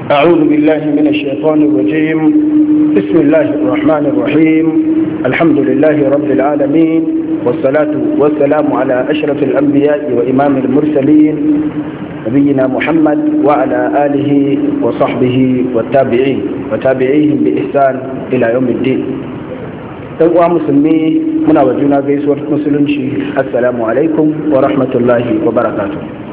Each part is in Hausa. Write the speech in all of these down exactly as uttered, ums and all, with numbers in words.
أعوذ بالله من الشيطان الرجيم. بسم الله الرحمن الرحيم. الحمد لله رب العالمين، والصلاة والسلام على أشرف الأنبياء وإمام المرسلين نبينا محمد وعلى آله وصحبه والتابعين وتابعيهم بإحسان إلى يوم الدين. أيها المسلمين، muna wa juna gaisuwar musulunci. Assalamu alaikum wa rahmatullahi wa barakatuh.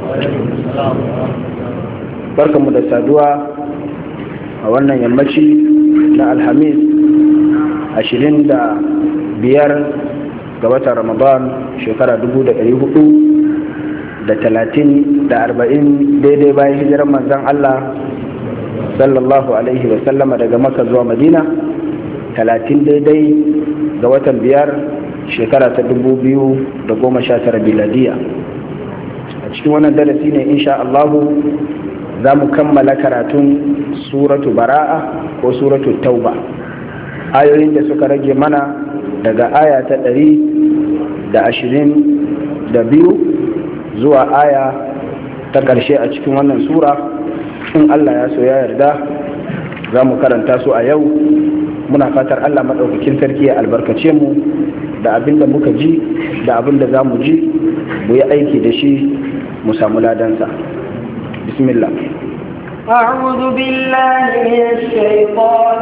Barkanmu da saduwa a wannan yammaci na Alhamis ashirin da biyar ga watan Ramadan shekara dubu da ɗari hudu da talatin da arba'in daidai bayan hijirar manzon Allah sallallahu alaihi wa sallama daga Makka zuwa Madina, talatin daidai ga watan biyar shekara ta dubu biyu da goma sha tara biladiya. A cikin wannan darasi ne insha Allahu za mu kammala karatun suratu bara'a ko suratu tauba, ayoyin da suka rage mana daga aya ta ɗari da ashirin da biyu zuwa aya ta ƙarshe a cikin wannan sura. In Allah ya so ya yarda za mu karanta su a yau. Muna fatar Allah maɗaukakin sarki ya albarkace mu da abin da muka ji da abin da za mu ji mu yi aiki da shi mu samu ladansa. bismillah. أعوذ بالله من الشيطان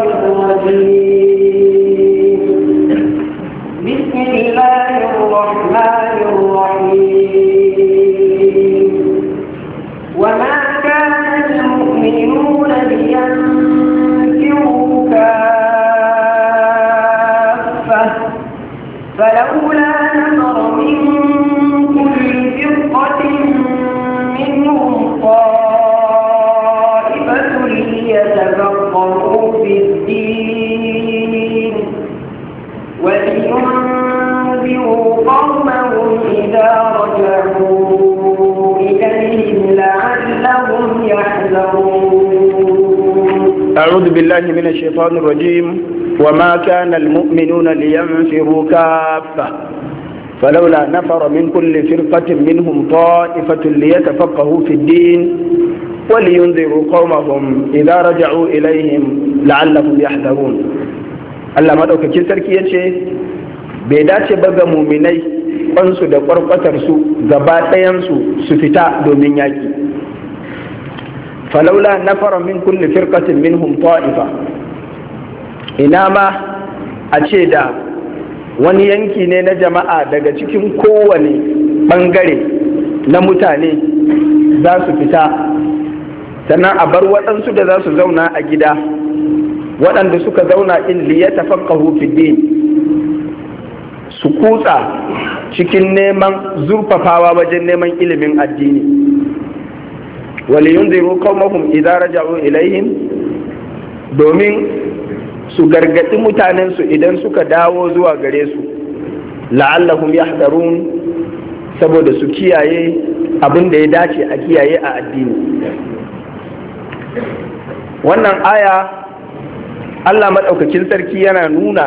الرجيم. بسم الله الرحمن الرحيم. وما كان المؤمنون لينفروا كافة فلولا نفر من كل فرقة منهم طائفة ليتفقهوا في الدين ولينذروا قومهم إذا رجعوا إليهم لعلهم يحذرون. أعوذ بالله من الشيطان الرجيم. وما كان المؤمنون لينفروا كافة فلولا نفر من كل فرقة منهم طائفة ليتفقهوا في الدين ولينذروا قومهم إذا رجعوا إليهم لعلهم يحذرون. Allah madaukakin sarki yace bai dace ba ga muminai kwansu da kwarkwatar su gaba ɗayan su su fita domin yaki. Falaula nafara min kulli firqatin minhum ta'ifa, ina ma a ce da wani yanki ne na jama'a daga cikin kowane bangare na mutane za su fita, sannan a bar waɗansu da za su zauna a gida, waɗanda suka zauna in liyatafaqahu fi din, su kutsa cikin neman zurfafawa wajen neman ilimin addini. waliyunziru qaumahum idza raja'u ilaihim, domin su gargadi mutanensu idan suka dawo zuwa gare su, la'allahum yahdarun, saboda su kiyaye abin da ya dace a kiyaye a addini. Wannan aya Allah maɗaukakin sarki yana nuna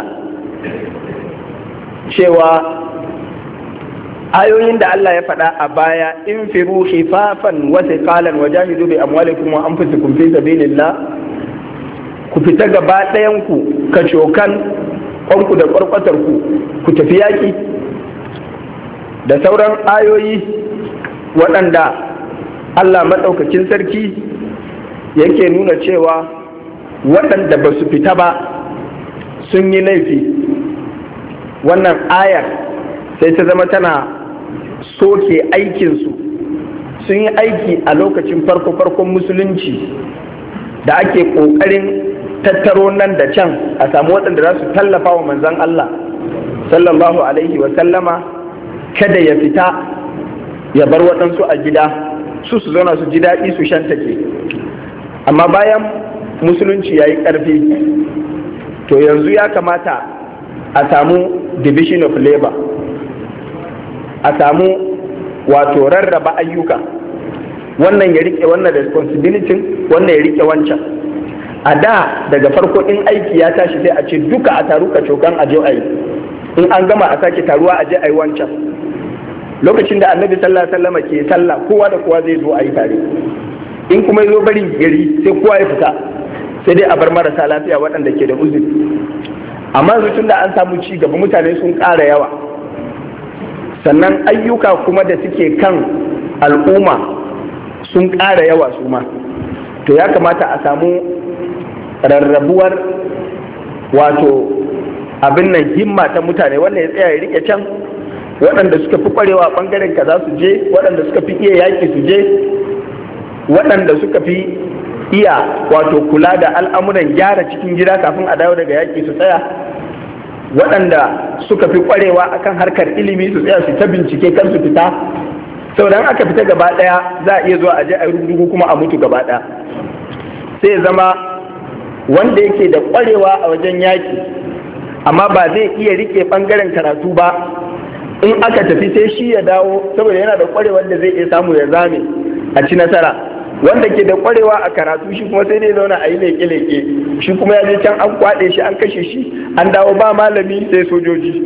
cewa ayoyin da Allah ya faɗa a baya, in firu khifafan wa thiqalan wa jahidu bi amwalikum wa anfusikum fi sabilillah, ku fita gaba ɗayan ku kacokan kwanku da kwarkwatar ku ku tafi yaƙi, da sauran ayoyi waɗanda Allah maɗaukakin sarki yake nuna cewa waɗanda ba su fita ba sun yi laifi. Wannan ayar sai ta zama tana soke aikinsu. Sun yi aiki a lokacin farko-farkon musulunci da ake ƙoƙarin tattaro nan da can a samu waɗanda za su tallafa wa manzon Allah sallallahu alaihi wa sallama kada ya fita ya bar waɗansu a gida su su zauna su ji daɗi su shantake. Amma bayan musulunci ya yi ƙarfi, to yanzu ya kamata a samu division of labor, a samu wato rarraba ayyuka, wannan ya rike wannan responsibility, wannan ya rike wancan. A da daga farko in aiki ya tashi sai a ce duka a taru ka cokan aje a yi, in an gama a sake taruwa aje a yi wancan. lokacin da annabi sallallahu alaihi wasallam ke sallah kowa da kowa zai zo a yi tare. in kuma ya zo barin gari sai kowa ya fita, sai dai a bar marasa lafiya waɗanda ke da uzuri. Amma yanzu tun da an samu ci gaba, mutane sun ƙara yawa, sannan ayyuka kuma da suke kan al'umma sun ƙara yawa su ma, to ya kamata a samu rarrabuwar wato abin nan himma ta mutane, wannan ya tsaya ya rike can, waɗanda suka fi ƙwarewa ɓangaren kaza su je, waɗanda suka fi iya yaƙi su je, waɗanda suka fi iya wato kula da al'amuran gyara cikin gida kafin a dawo daga yaƙi su tsaya, waɗanda suka fi ƙwarewa akan harkar ilimi su tsaya su ta bincike kan su fita. Sau da aka fita gaba ɗaya za a iya zuwa a je a rubutu kuma a mutu gaba ɗaya. Sai zama wanda yake da ƙwarewa a wajen yaƙi amma ba zai iya rike ɓangaren karatu ba, in aka tafi sai shi ya dawo saboda yana da ƙwarewar da zai iya samu ya zame a ci nasara. Wanda ke da ƙwarewa a karatu shi kuma sai dai zauna a yi leke-leke, shi kuma ya je can an kwaɗe shi an kashe shi, an dawo ba malami sai sojoji.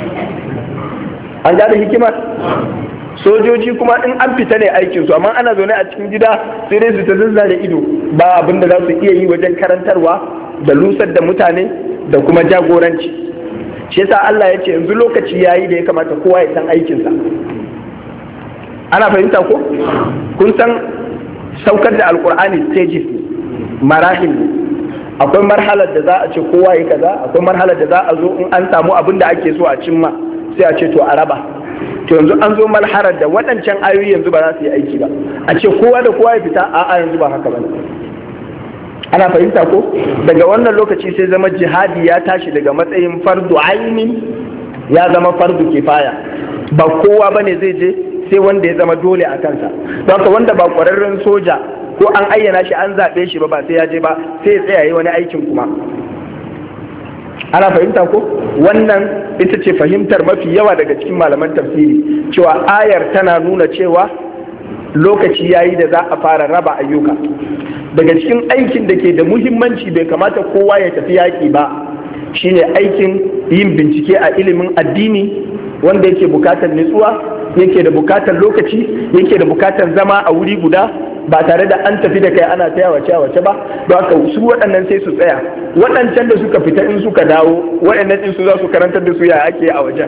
An gane hikimar? Sojoji kuma in an fita ne aikinsu, amma ana zaune a cikin gida sai dai su ta zazzare ido, ba abin da za su iya yi wajen karantarwa da lusar da mutane da kuma jagoranci. Shi yasa Allah ya ce yanzu lokaci ya yi da ya kamata kowa ya san aikinsa. Ana fahimta ko? Kun san saukar da alkur'ani stages ne, marahil ne. Akwai marhalar da za a ce kowa ya kaza, akwai marhalar da za a zo in an samu abin da ake so a cimma sai a ce to a raba. To yanzu an zo marhalar da waɗancan ayoyi yanzu ba za su yi aiki ba, a ce kowa da kowa ya fita, a'a yanzu ba haka ba ne. Ana fahimta ko? Daga wannan lokaci sai zama jihadi ya tashi daga matsayin fardu ainin ya zama fardu kifaya, ba kowa bane zai je sai wanda ya zama dole a kansa. Don haka wanda ba ƙwararren soja ko an ayyana shi an zaɓe shi ba ba sai ya je ba, sai ya tsaya yi wani aikin kuma. Ana fahimta ko? Wannan ita ce fahimtar mafi yawa daga cikin malaman tafsiri, cewa ayar tana nuna cewa lokaci yayi da za a fara raba ayyuka. Daga cikin aikin da ke da muhimmanci bai kamata kowa ya tafi yaƙi ba shine aikin yin bincike a ilimin addini, wanda yake bukatar nutsuwa, yake da bukatar lokaci, yake da bukatar zama a wuri guda ba tare da an tafi da kai ana taya wace wace ba. Don haka su waɗannan sai su tsaya, waɗancan da suka fita in suka dawo waɗannan ɗin su za su karantar da su ya ake a wajen.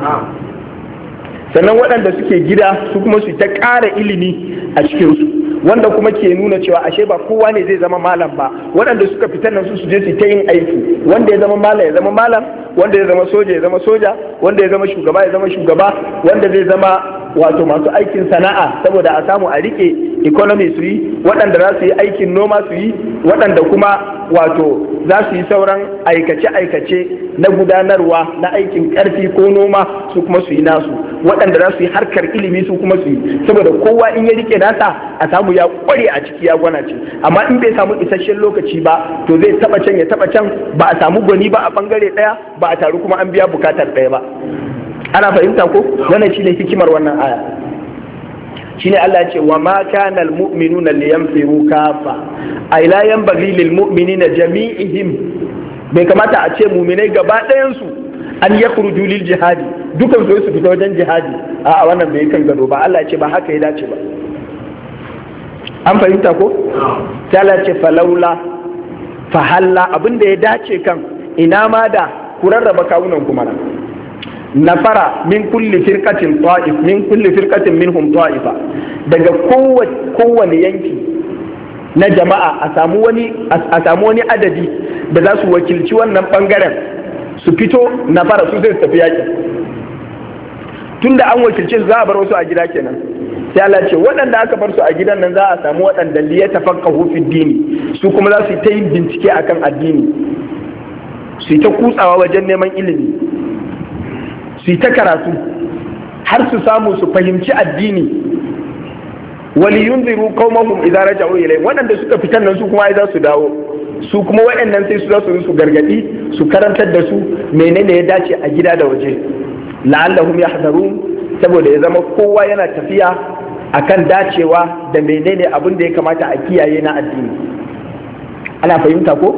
Sannan waɗanda suke gida su kuma su ta ƙara ilimi a cikinsu, wanda kuma ke nuna cewa ashe ba kowa ne zai zama malam ba. Waɗanda suka fitar nan su su je su ta yin aiki, wanda ya zama malam ya zama malam, wanda ya zama soja ya zama soja, wanda ya zama shugaba ya zama shugaba, wanda zai zama wato masu aikin sana'a saboda a samu a rike economy su yi, waɗanda za su yi aikin noma su yi, waɗanda kuma wato za su yi sauran aikace-aikace na gudanarwa na aikin ƙarfi ko noma su kuma su yi nasu, waɗanda za su yi harkar ilimi su kuma su yi, saboda kowa in ya rike nasa a samu ya ƙware a ciki ya gwana ce. Amma in bai samu isasshen lokaci ba to zai taɓa can ya taɓa can, ba a samu gwani ba a ɓangare ɗaya, ba a taru kuma an biya bukatar ɗaya ba. Ana fahimta ko? Wannan shine hikimar wannan aya. Shine Allah ya ce wa ma kana almu'minuna liyanfiru kafa, ay la yanbaghi lilmu'minina jami'ihim, bai kamata a ce mu'minai gaba ɗayan su an yakhruju lil jihadi dukan su su fita wajen jihadi. A wannan bai kan gado ba. Allah ya ce ba haka ya dace ba. An fahimta ko? Sai Allah ya ce falaula fahalla, abinda ya dace kan ina ma da ku rarraba kawunan kuma nan. Nafara min kulli firqatin ta'if min kulli firqatin minhum ta'ifa, daga kowane yanki na jama'a a samu wani a samu wani adadi da za su wakilci wannan bangaren su fito. Nafara su zai tafi yaki, tunda an wakilce su za a bar wasu a gida kenan. Sai Allah ce waɗanda aka bar su a gidan nan za a samu waɗanda liya tafaqahu fi dini, su kuma za su yi ta yin bincike akan addini, su yi ta kutsawa wajen neman ilimi, su yi ta karatu har su samu su fahimci addini. Wali yunziru qaumahum idza raja'u ilayhim, waɗanda suka fitan nan su kuma ai za su dawo, su kuma waɗannan sai su za su su gargadi, su karantar da su menene ya dace a gida da waje, la'allahum yahdharun, saboda ya zama kowa yana tafiya akan dacewa da menene abin da ya kamata a kiyaye na addini. Ana fahimta ko?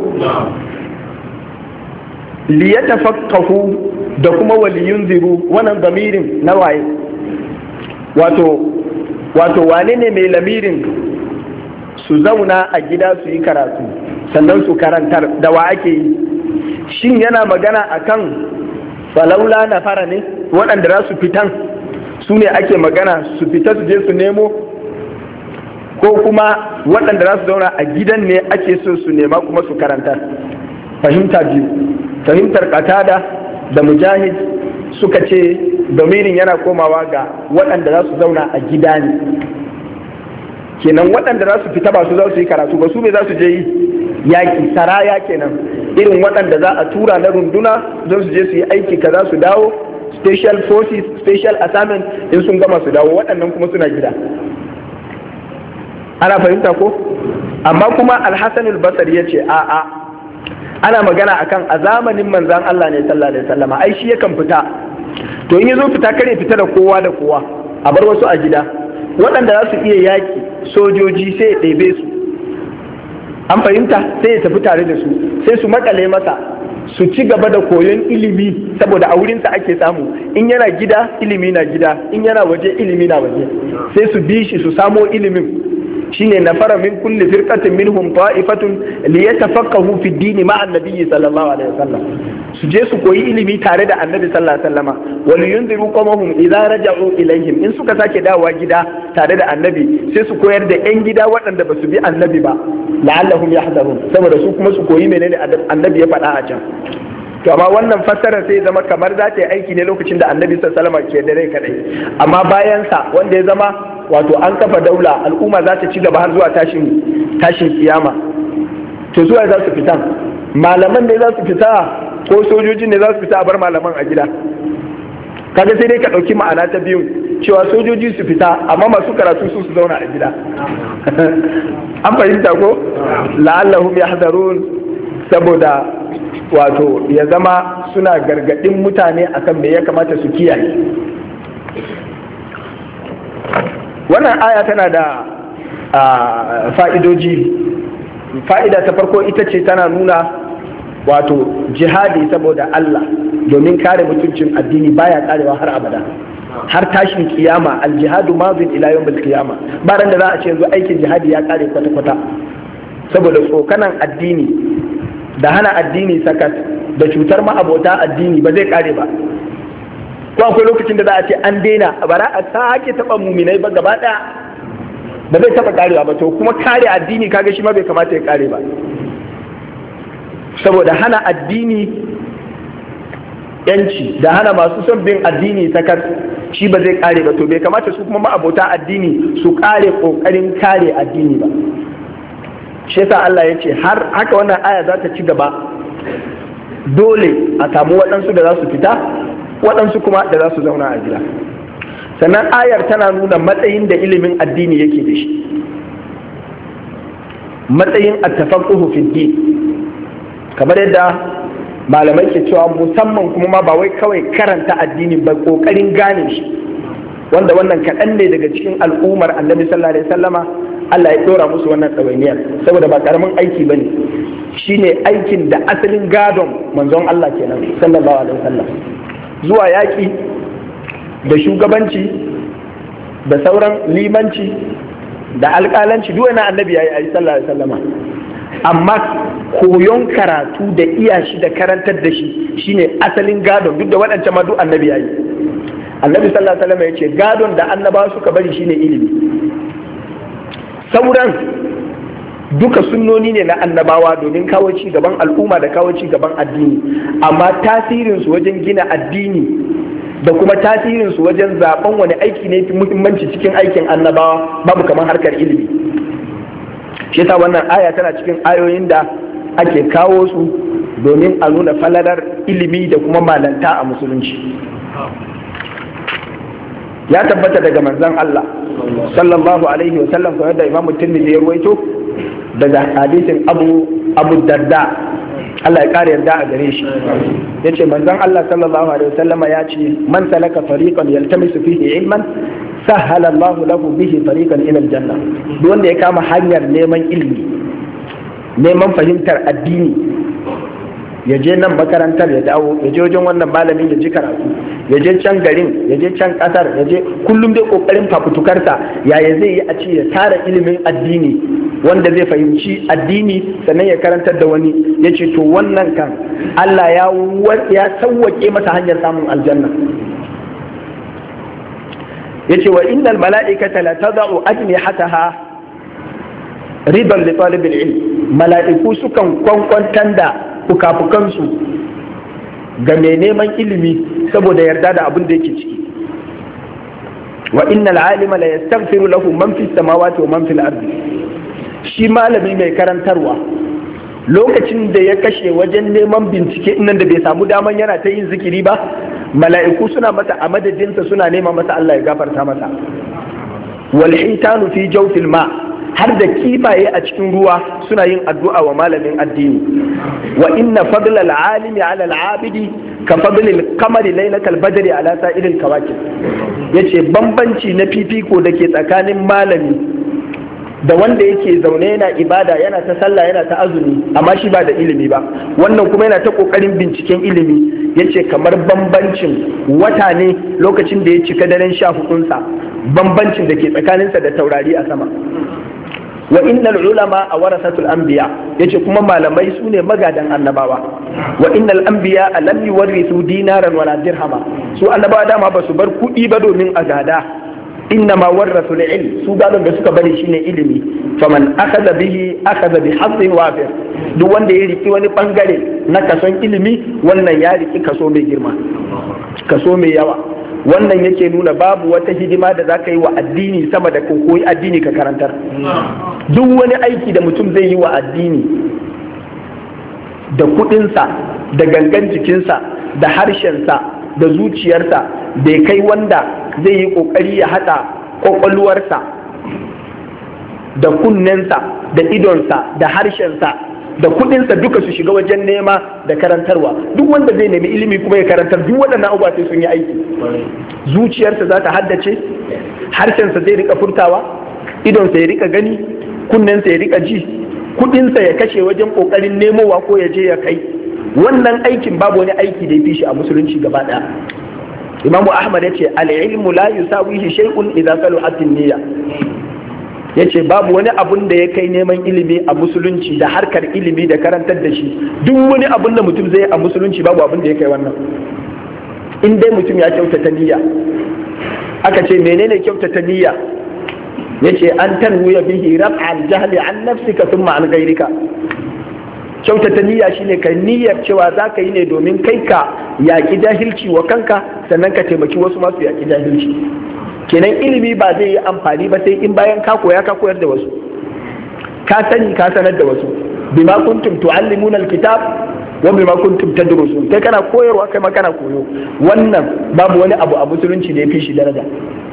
Liyatafaqahu da kuma waliyunziru, wannan damirin na waye? Wato wato wane ne mai lamirin su zauna a gida su yi karatu sannan su karantar, da wa ake yi? Shin yana magana akan falaula na fara ne waɗanda za su fitan su ne ake magana su fita su je su nemo, ko kuma waɗanda za su zauna a gidan ne ake so su nema kuma su karantar? Fahimta biyu. Fahimtar Qatada da Mujahid suka ce domirin yana komawa ga waɗanda za su zauna a gida ne, kenan waɗanda za su fita ba su za su yi karatu ba, su ne za su je yi yaƙi, saraya kenan, irin waɗanda za a tura na runduna don su je su yi aiki kaza su dawo, special forces, special assignment, in sun gama su dawo, waɗannan kuma suna gida. Ana fahimta ko? Amma kuma Al-Hasan al-Basri ya ce a'a, ana magana akan a zamanin manzan Allah ne sallallahu alaihi wasallam, ai shi yakan fita, to in yazo fita kare fita da kowa da kowa, a bar wasu a gida, waɗanda za su iya yaki sojoji sai ya ɗebe su, an fahimta, sai ya tafi tare da su, sai su makale masa, su ci gaba da koyon ilimi, saboda a wurinsa ake samu, in yana gida ilimi na gida, in yana waje ilimi na waje, sai su bi shi su samo ilimin. Shine nafara min kulli firqatin minhum ta'ifatun liyatafaqahu fi ad-din ma'a an-nabi sallallahu alaihi wasallam, su je su koyi ilimi tare da annabi sallallahu alaihi wasallama, wal yunziru qawmahum idza raja'u ilaihim, in suka sake dawowa gida tare da annabi sai su koyar da yan gida waɗanda ba su bi annabi ba, la'allahum yahdharun, saboda su kuma su koyi menene annabi ya faɗa a can. To amma wannan fassara sai zama kamar za ta yi aiki ne lokacin da annabi sallallahu alaihi wasallam ke da rai kadai, amma bayan sa wanda ya zama wato an kafa daula, al'umma za ta ci gaba har zuwa tashin tashin kiyama, to zuwa za su fita, malaman ne za su fita ko sojojin ne za su fita a bar malaman a gida? Kaga sai dai ka ɗauki ma'ana ta biyu, cewa sojoji su fita amma masu karatu su su zauna a gida. An fahimta ko? La'allahum yahzarun, saboda wato ya zama suna gargadin mutane akan me ya kamata su kiyaye. Wannan aya tana da fa'idoji. Fa'ida ta farko ita ce tana nuna wato jihadi saboda Allah domin kare mutuncin addini baya karewa har abada, har tashin kiyama. Aljihadu mazin ila yawmil qiyama, ba ran da za a ce yanzu aikin jihadi ya kare kwata-kwata, saboda tsokanan addini da hana addini sakat da cutar ma'abota addini ba zai kare ba. Ko akwai lokacin da za a ce an daina, ba za a sake taɓa muminai ba gaba ɗaya, ba zai taɓa karewa ba. To kuma kare addini kaga shi ma bai kamata ya kare ba, saboda hana addini yanci da hana masu son bin addini sakat shi ba zai kare ba. To bai kamata su kuma ma'abota addini su kare kokarin kare addini ba. Shi yasa Allah ya ce har haka wannan aya za ta ci gaba, dole a samu waɗansu da za su fita, waɗansu kuma da za su zauna a gida. Sannan ayar tana nuna matsayin da ilimin addini yake da shi, matsayin at-tafaqquhu fi din, kamar yadda malamai ke cewa musamman kuma ma ba wai kawai karanta addini ba, kokarin gane shi, wanda wannan kaɗan ne daga cikin al'ummar annabi sallallahu alaihi wasallama Allah ya dora musu wannan tsawainiyar, saboda ba karamin aiki bane, shine aikin da asalin gadon manzon Allah kenan sallallahu alaihi wasallam. Zuwa yaƙi da shugabanci da sauran limanci da alƙalanci duk wani annabi ya yi sallallahu alaihi wasallama, amma koyon karatu da iya shi da karantar da shi shine asalin gadon, duk da waɗancan ma duk annabi ya yi. Annabi sallallahu alaihi wasallama ya ce gadon da annabawa suka bari shine ilimi, sauran duka sunnoni ne na annabawa domin kawo ci gaban al'umma da kawo ci gaban addini, amma tasirinsu wajen gina addini da kuma tasirinsu wajen zaben wani aiki ne fi muhimmanci cikin aikin annabawa babu kamar harkar ilimi. Shi yasa wannan aya tana cikin ayoyin da ake kawo su domin a nuna falalar ilimi da kuma malanta a musulunci. Ya tabbata daga manzon Allah sallallahu alaihi wa sallam, kamar da Imam Tirmidhi ya ruwaito daga hadisin Abu Abu Darda, Allah ya kare yarda a gare shi, yace manzon Allah sallallahu alaihi wa sallama ya ce man salaka tariqan yaltamisu fihi ilman sahala Allah lahu bihi tariqan ila aljanna. Duk wanda ya kama hanyar neman ilimi, neman fahimtar addini, ya je nan makarantar ya dawo, ya je wajen wannan malamin ya ji karatu, ya je can garin, ya je can kasar, ya je kullum dai kokarin fafutukarsa yaya zai yi a ce ya tara ilimin addini wanda zai fahimci addini sannan ya karantar da wani, ya ce to wannan kan Allah ya ya sauwake masa hanyar samun aljanna. Ya ce wa innal mala'ikata la tada'u ajnihataha ridan li talibil ilm, mala'iku sukan kwankwantar da fukafukansu ga mai neman ilimi saboda yarda da abin da yake ciki. Wa innal alima la yastaghfiru lahu man fis samawati wa man fil ardi, shi malami mai karantarwa lokacin da ya kashe wajen neman bincike nan da bai samu daman yana ta yin zikiri ba, mala'iku suna masa a madadinsa suna nema masa Allah ya gafarta masa. Wal hitanu fi jawfil ma, har da kifaye a cikin ruwa suna yin addu'a wa malamin addini. Wa inna fadla al-alimi ala al-abidi ka fadli al-qamari laylatal badri ala sa'iril kawakib, yace bambanci na fifiko da ke tsakanin malami da wanda yake zaune yana ibada yana ta sallah yana ta azumi amma shi ba da ilimi ba, wannan kuma yana ta kokarin binciken ilimi, yace kamar bambancin wata ne lokacin da ya cika daren sha hudunsa, bambancin da ke tsakaninsa da taurari a sama. Wa innal ulama a warasatul anbiya, yace kuma malamai su ne magadan annabawa. Wa innal anbiya lam yuwarrithu dinaran wala dirhama, su annabawa dama ba su bar kuɗi ba domin a gada, inna ma warrathu ilm, su gadon da suka bari shine ilimi. Faman akhadha bihi akhadha bi hazzin wafir, duk wanda ya riki wani bangare na kason ilimi, wannan ya riki kaso mai girma, kaso mai yawa. Wannan yake nuna babu wata hidima da za ka yi wa addini sama da koyi addini ka karantar. Duk wani aiki da mutum zai yi wa addini da kudinsa da gangan jikinsa da harshensa da zuciyarsa bai kai wanda zai yi kokari ya hada kwakwalwarsa da kunnensa da idonsa da harshensa da kudinsa duka su shiga wajen nema da karantarwa. Duk wanda zai nemi ilimi kuma ya karantar, duk waɗannan abubuwa sai sun yi aiki. Zuciyarsa za ta haddace, harshensa zai rika furtawa, idonsa ya rika gani, kunnensa ya rika ji, kudinsa ya kashe wajen kokarin nemowa ko ya je ya kai. Wannan aikin babu wani aiki da ya fi shi a musulunci gaba ɗaya. Imamu Ahmad ya ce al-ilmu la yusawihi shay'un idza saluhat an-niyya, ya ce babu wani abun da ya kai neman ilimi a musulunci da harkar ilimi da karantar da shi. Duk wani abun da mutum zai a musulunci babu abun da ya kai wannan, in dai mutum ya kyautata niyya. Aka ce menene kyautata niyya? Ya ce an tanwiya bihi raf'al jahli an nafsika thumma an ghayrika. Kyautata niyya shine kai niyyar cewa za ka yi ne domin kai ka yaƙi jahilci wa kanka, sannan ka taimaki wasu masu yaƙi jahilci. Kenan ilimi ba zai yi amfani ba sai in bayan ka koya ka koyar da wasu, ka sani ka sanar da wasu. Bima kuntum tuallimuna alkitab wa bima kuntum tadrusun, kai kana koyarwa kai ma kana koyo. Wannan babu wani abu a musulunci da ya fi shi daraja.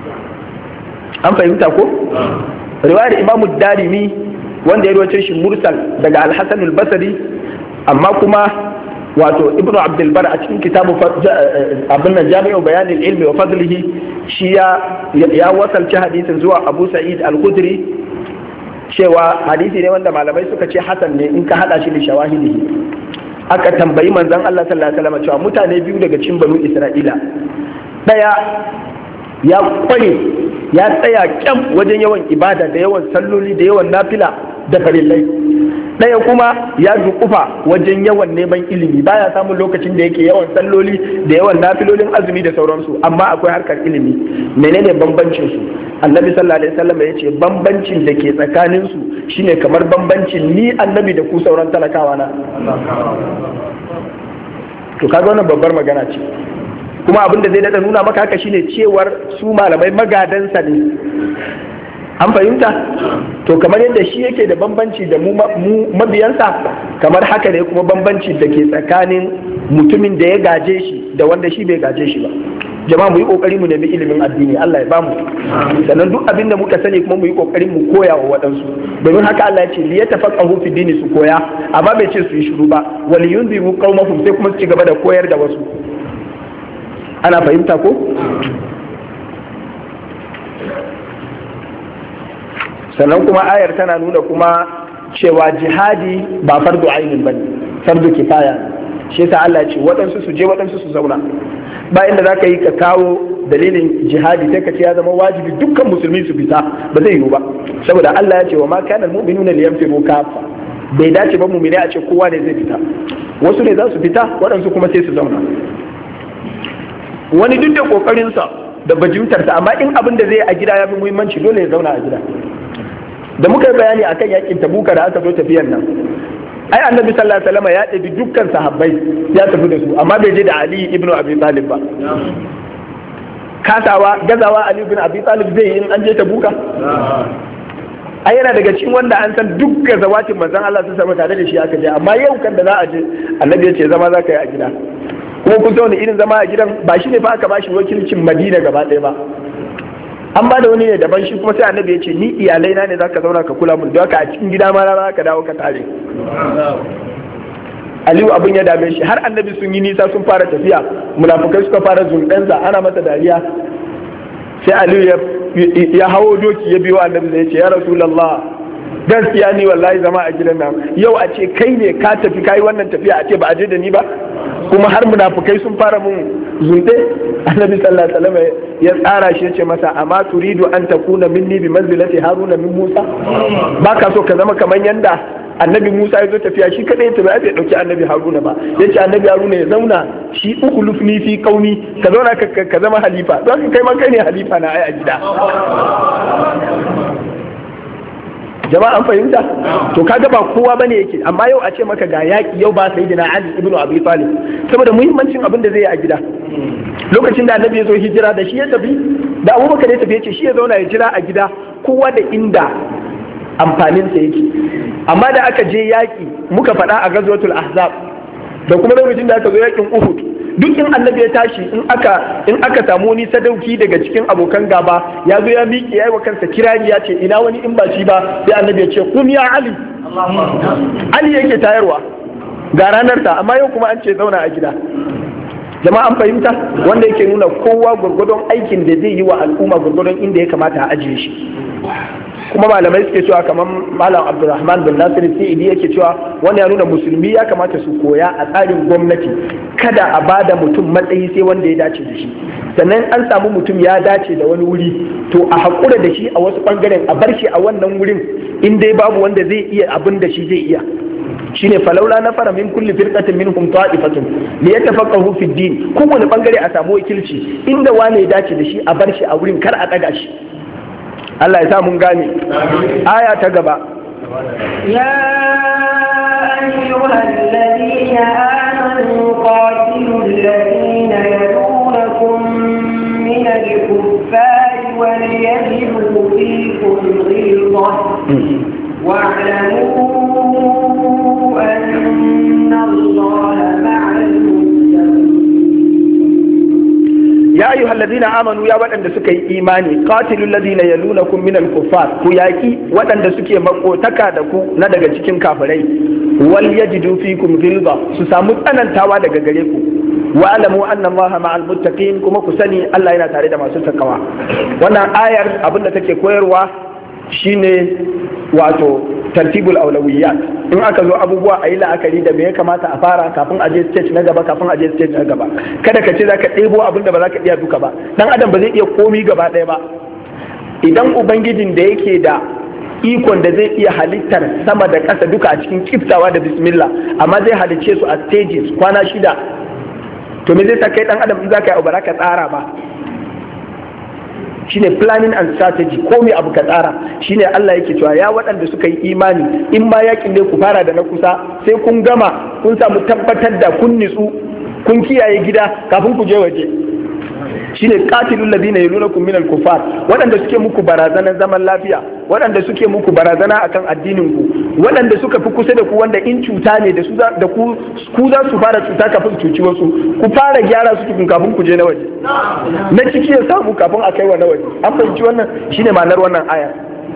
An fahimta ko? Riwayar Imam Darimi wanda ya rawaito shi mursal daga Al-Hasan al-Basri, amma kuma wato Ibn Abdul Bar a cikin kitabu abin nan Jami'u Bayan al-Ilmi wa Fadlihi, shi ya ya wasalci hadisin zuwa Abu Sa'id al-Khudri cewa hadisi ne wanda malamai suka ce hasan ne in ka hada shi da shawahidihi. Aka tambayi manzon Allah sallallahu alaihi wasallam cewa mutane biyu daga cikin banu Isra'ila, daya ya kware ya tsaya kyam wajen yawan ibada da yawan salloli da yawan nafila da farillai, ɗaya kuma ya dukufa wajen yawan neman ilimi, baya samun lokacin da yake yawan salloli da yawan nafilolin azumi da sauransu, amma akwai harkar ilimi. Menene bambancin su? Annabi sallallahu alaihi wasallam ya ce bambancin da ke tsakanin su shine kamar bambancin ni annabi da ku sauran talakawa na. To kaga wannan babbar magana ce, kuma abin da zai dada nuna maka haka shine cewar su malamai magadansa ne. An fahimta? To kamar yadda shi yake da bambanci da mu mabiyansa, kamar haka ne kuma bambanci da ke tsakanin mutumin da ya gaje shi da wanda shi bai gaje shi ba. Jama'a mu yi kokari mu nemi ilimin addini, Allah ya bamu. Sannan duk abin da muka sani kuma mu yi kokarin mu koya wa waɗansu. Domin haka Allah ya ce li yatafaqahu fi dini, su koya, amma bai ce su yi shiru ba. Wal yunziru qaumahum, sai kuma su ci gaba da koyar da wasu. Ana fahimta ko? Sannan kuma ayar tana nuna kuma cewa jihadi ba fardu ainin bane, fardu kifaya ne. Shi yasa Allah ya ce waɗansu su je waɗansu su zauna. Ba inda za ka yi ka kawo dalilin jihadi sai ka ce ya zama wajibi dukkan musulmi su fita, ba zai yiwu ba, saboda Allah ya ce wa ma kana almu'minuna liyanfiru kafa, bai dace ba mu'mini a ce kowa ne zai fita, wasu ne za su fita waɗansu kuma sai su zauna. Wani duk da kokarinsa da bajimtarsa, amma in abin da zai a gida ya fi muhimmanci dole ya zauna a gida. Da muka yi bayani akan yakin Tabuka da aka zo tafiyan nan, ai annabi sallallahu alaihi wasallam ya ɗabi dukkan sahabbai ya tafi da su, amma bai je da Ali ibn Abi Talib ba. Kasawa gazawa Ali ibn Abi Talib zai yi in an je Tabuka? Ai yana daga cikin wanda an san duk gazawatin manzon Allah sun samu tare da shi aka je, amma yau kan da za a je annabi ya ce zama za ka yi a gida. Kuma kun san wani irin zama a gidan, ba shi ne fa aka bashi wakilcin Madina gaba ɗaya ba, an ba da wani ne daban, shi kuma sai annabi ya ce ni iyalai na ne za ka zauna ka kula mun, don haka a cikin gida ma za ka dawo ka tare. Aliyu abin ya dame shi, har annabi sun yi nisa sun fara tafiya, munafukai suka fara zunɗensa ana masa dariya, sai Aliyu ya hawo doki ya biyo annabi zai ce ya Rasulullah, gaskiya ni wallahi zama a gidan nan yau a ce kai ne ka tafi kai wannan tafiya a ce ba a je da ni ba, kuma har munafukai sun fara mun zunde. Annabi sallallahu alaihi wasallam ya tsara shi ya ce masa amma turidu an takuna minni bi manzilati haruna min musa, baka so ka zama kamar yanda annabi Musa ya zo tafiya shi kadai ta bai dauki annabi Haruna ba, yace annabi Haruna ya zauna shi ukhlufni fi qaumi, ka zauna ka zama halifa, don kai ma kai ne halifa na ai a gida. Jama'a an fahimta? To kaga ba kowa bane yake, amma yau a ce maka ga yaki yau ba sayyidina Ali ibn Abi Talib, saboda muhimmancin abin da zai yi a gida. Lokacin da annabi ya zo hijira da shi ya tafi, da Abubakar ya tafi ya ce shi ya zauna ya jira a gida, kowa da inda amfaninsa yake. Amma da aka je yaƙi muka faɗa a Ghazwatul Ahzab da kuma lokacin da aka zo yaƙin Uhud, duk in annabi ya tashi in aka in aka samu wani sadauki daga cikin abokan gaba ya zo ya miƙe yayi wa kansa kirari ya ce ina wani in ba shi ba, sai annabi ya ce kum ya Ali. Ali yake tayarwa ga ranar ta, amma yau kuma an ce zauna a gida. Jama'a an fahimta, wanda yake nuna kowa gurgurdon aikin da zai yi wa al'umma gurgurdon inda ya kamata a ajiye shi. Kuma malamai suke cewa kamar Malam Abdulrahman bin Nasir Sa'idi yake cewa wani ya nuna musulmi ya kamata su koya a tsarin gwamnati kada a bada mutum matsayi sai wanda ya dace da shi, sannan an samu mutum ya dace da wani wuri to a haƙura da shi a wasu ɓangaren, a bar shi a wannan wurin in dai babu wanda zai iya abin da shi zai iya. Shine falaula na fara min kulli firqatin minhum ta'ifatun li yatafaqahu fi din, kowane bangare a samu wakilci, inda wane ya dace da shi a bar shi a wurin, kar a ɗaga shi. Allah ya sa mun gane. Aya ta gaba. Ya ayyuhal ladina amanu qatilul ladina yalunakum min al-kuffari wa yajidu fikum ghilzah wa'lamu anna Allaha ma'al ya ayyuha alladhina amanu, ya waɗanda suka yi imani, qatilul ladina yalunakum minal kuffar, ku yaki waɗanda suke makotaka da ku na daga cikin kafirai, wal yajidu fikum ghilza, su samu tsanantawa daga gare ku, wa alamu anna Allaha ma'al muttaqin, kuma ku sani Allah yana tare da masu takawa. Wannan ayar abinda take koyarwa shine wato tartibul aulawiyat, in aka zo abubuwa a yi la'akari da me ya kamata a fara kafin a je stage na gaba, kafin a je stage na gaba. Kada ka ce za ka ɗebo abin da ba za ka iya duka ba, dan adam ba zai iya komi gaba ɗaya ba. Idan ubangijin da yake da ikon da zai iya halittar sama da ƙasa duka a cikin kiftawa da bismillah, amma zai halicce su a stages kwana shida, to me zai sa kai dan adam in za ka yi abu ba ka tsara ba? Shine planning and strategy, ko me abu ka tsara. Shine Allah yake cewa ya waɗanda suka yi imani, in ma yakin ne ku fara da na kusa, sai kun gama kun samu tabbatar da kun nitsu kun kiyaye gida kafin ku je waje. Shine qatilul ladina yalunakum minal kufar, waɗanda suke muku barazanar zaman lafiya, waɗanda suke muku barazana akan addinin ku, waɗanda suka fi kusa da ku, wanda in cuta ne da su da ku ku za su fara cuta kafin su cuci wasu, ku fara gyara su tukun kafin ku je na waje, na ciki ya samu kafin a kai wa na waje. An fahimci wannan? Shine ma'anar wannan aya.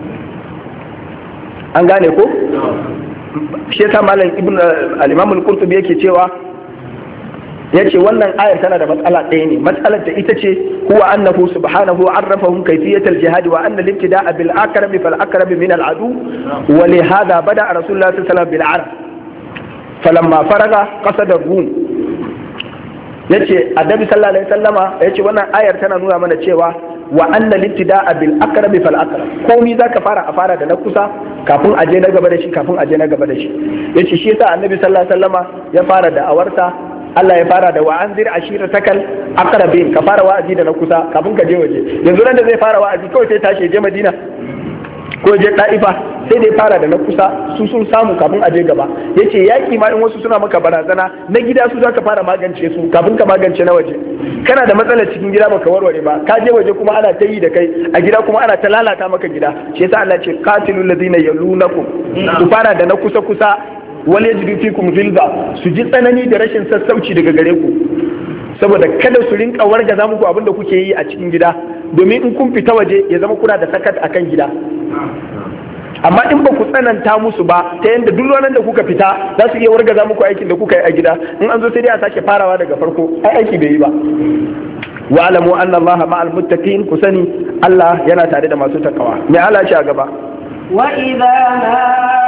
An gane ko? Shi yasa malam ibn al-Imam al-Qurtubi yake cewa ya ce wannan ayar tana da matsala ɗaya ne. Matsalar ta ita ce huwa annahu subhanahu arrafahum kayfiyatal jihad wa anna al-ibtida'a bil akrami fal akrami min al-adu wa li hadha bada rasulullah sallallahu alaihi wasallam bil arab falamma faraga qasada rum. yace annabi sallallahu alaihi wasallama yace wannan ayar tana nuna mana cewa wa anna libtida'a bil aqrab fal aqrab, komai zaka fara a fara da na kusa kafin aje na gaba da shi kafin aje na gaba da shi. yace shi yasa annabi sallallahu alaihi wasallama ya fara da awarta, Allah ya fara da wa anzir ashiratakal aqrabin, ka fara wa'azi da na kusa kafin ka je waje. Yanzu nan da zai fara wa'azi kawai sai tashi je Madina ko je Taifa, sai dai fara da na kusa, su sun samu kafin a je gaba. yace yaki ma in wasu suna maka barazana na gida su zaka fara magance su kafin ka magance na waje. Kana da matsalar cikin gida baka warware ba, ka je waje kuma ana ta yi da kai, a gida kuma ana ta lalata maka gida. Shi yasa Allah ce qatilul ladina yalunakum, ku fara da na kusa kusa, wal yajidu fikum ghilza, su ji tsanani da rashin sassauci daga gare ku, saboda kada su rinka wargaza muku abin da kuke yi a cikin gida, domin in kun fita waje ya zama kuna da sakat akan gida. Amma in ba ku tsananta musu ba ta yadda duk ranar da kuka fita za su iya wargaza muku aikin da kuka yi a gida, in an zo sai dai a sake farawa daga farko, ai aiki bai yi ba. wa alamu anna allaha ma'al muttaqin, ku sani Allah yana tare da masu takawa. Me Allah ce a gaba? wa idza ma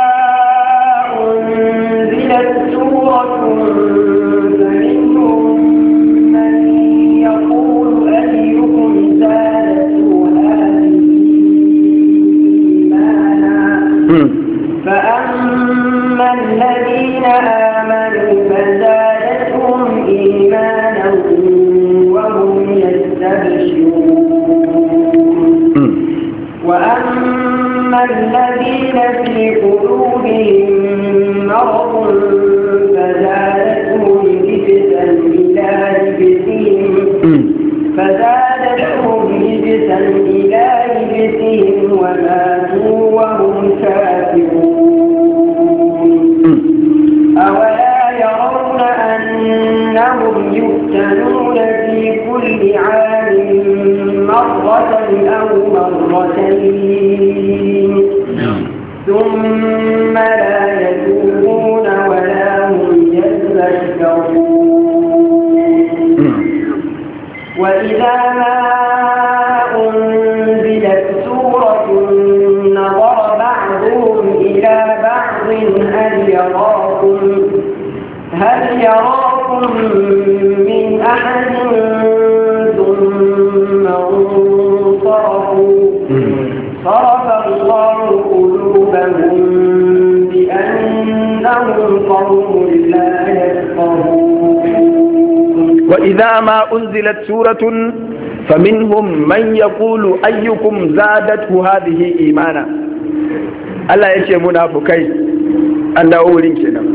unzilat suratun faminhum man yaqulu ayyukum zadatu فأما الذين آمنوا فزادتهم إيمانا وهم يستبشرون وأما الذين في قلوبهم مرض فزادتهم رجسا إلى رجسهم فزادتهم رجسا إلى رجسهم وماتوا وهم كافرون أولا يرون أنهم يفتنون في كل عام مرة أو مرتين ثم لا يتوبون ولا هم يذكرون وإذا ما أنزلت سورة نظر بعضهم إلى بعض هل يراكم هل يراكم من أحد ثم انصرفوا صرف الله قلوبهم بأنهم قوم لا يفقهون وإذا ما أنزلت سورة فمنهم من يقول أيكم زادته هذه إيمانا. Allah ya ce munafukai an dawo wurin kenan.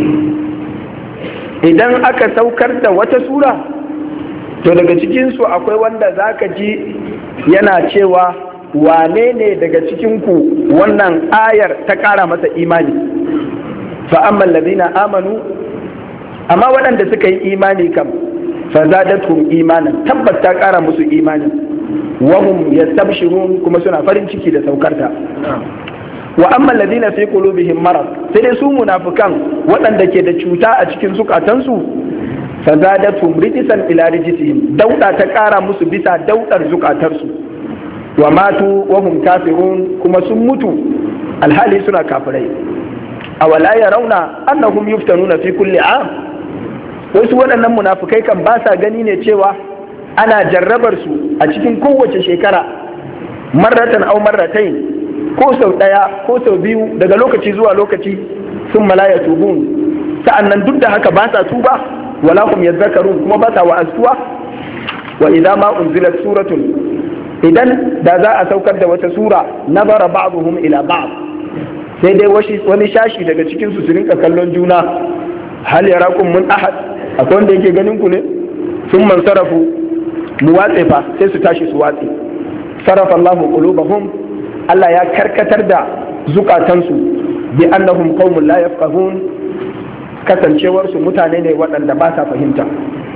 Idan aka saukar da wata sura, to daga cikinsu akwai wanda zaka ji yana cewa wane ne daga cikinku wannan ayar ta ƙara masa imani. Fa amma allazina amanu, amma waɗanda suka yi imani kam fa zadatuhum imanan, tabbas ta ƙara musu imani, wa hum yastabshirun, kuma suna farin ciki da saukarta. Wa amma alladhina fi qulubihim marad, sai dai su munafikan waɗanda ke da cuta a cikin zukatansu, fa zadatuhum rijsan ila rijsihim, dauda ta ƙara musu bisa daudar zukatarsu. Wa matu wa hum kafirun, kuma sun mutu alhali suna kafirai. Awala yarawna annahum yuftanuna fi kulli am, wasu waɗannan munafukai kan ba sa gani ne cewa ana jarrabar su a cikin kowace shekara, marratan au marratain, ko sau ɗaya ko sau biyu daga lokaci zuwa lokaci, sun malaya tubun, sa'annan duk da haka ba sa tuba, wala hum yadhakkarun, kuma ba sa wa'azuwa. Wa idza ma unzilat suratun, idan da za a saukar da wata sura, nazara ba'dhum ila ba'd, sai dai wani shashi daga cikin su su rinka kallon juna, hal yarakum mun ahad, akwai wanda yake ganin ku ne? Sun man sarafu, mu watse fa, sai su tashi su watse. Sarafa Allahu qulubahum, Allah ya karkatar da zukatansu bi annahum qaumun la yafqahun, kasancewar su mutane ne waɗanda ba sa fahimta.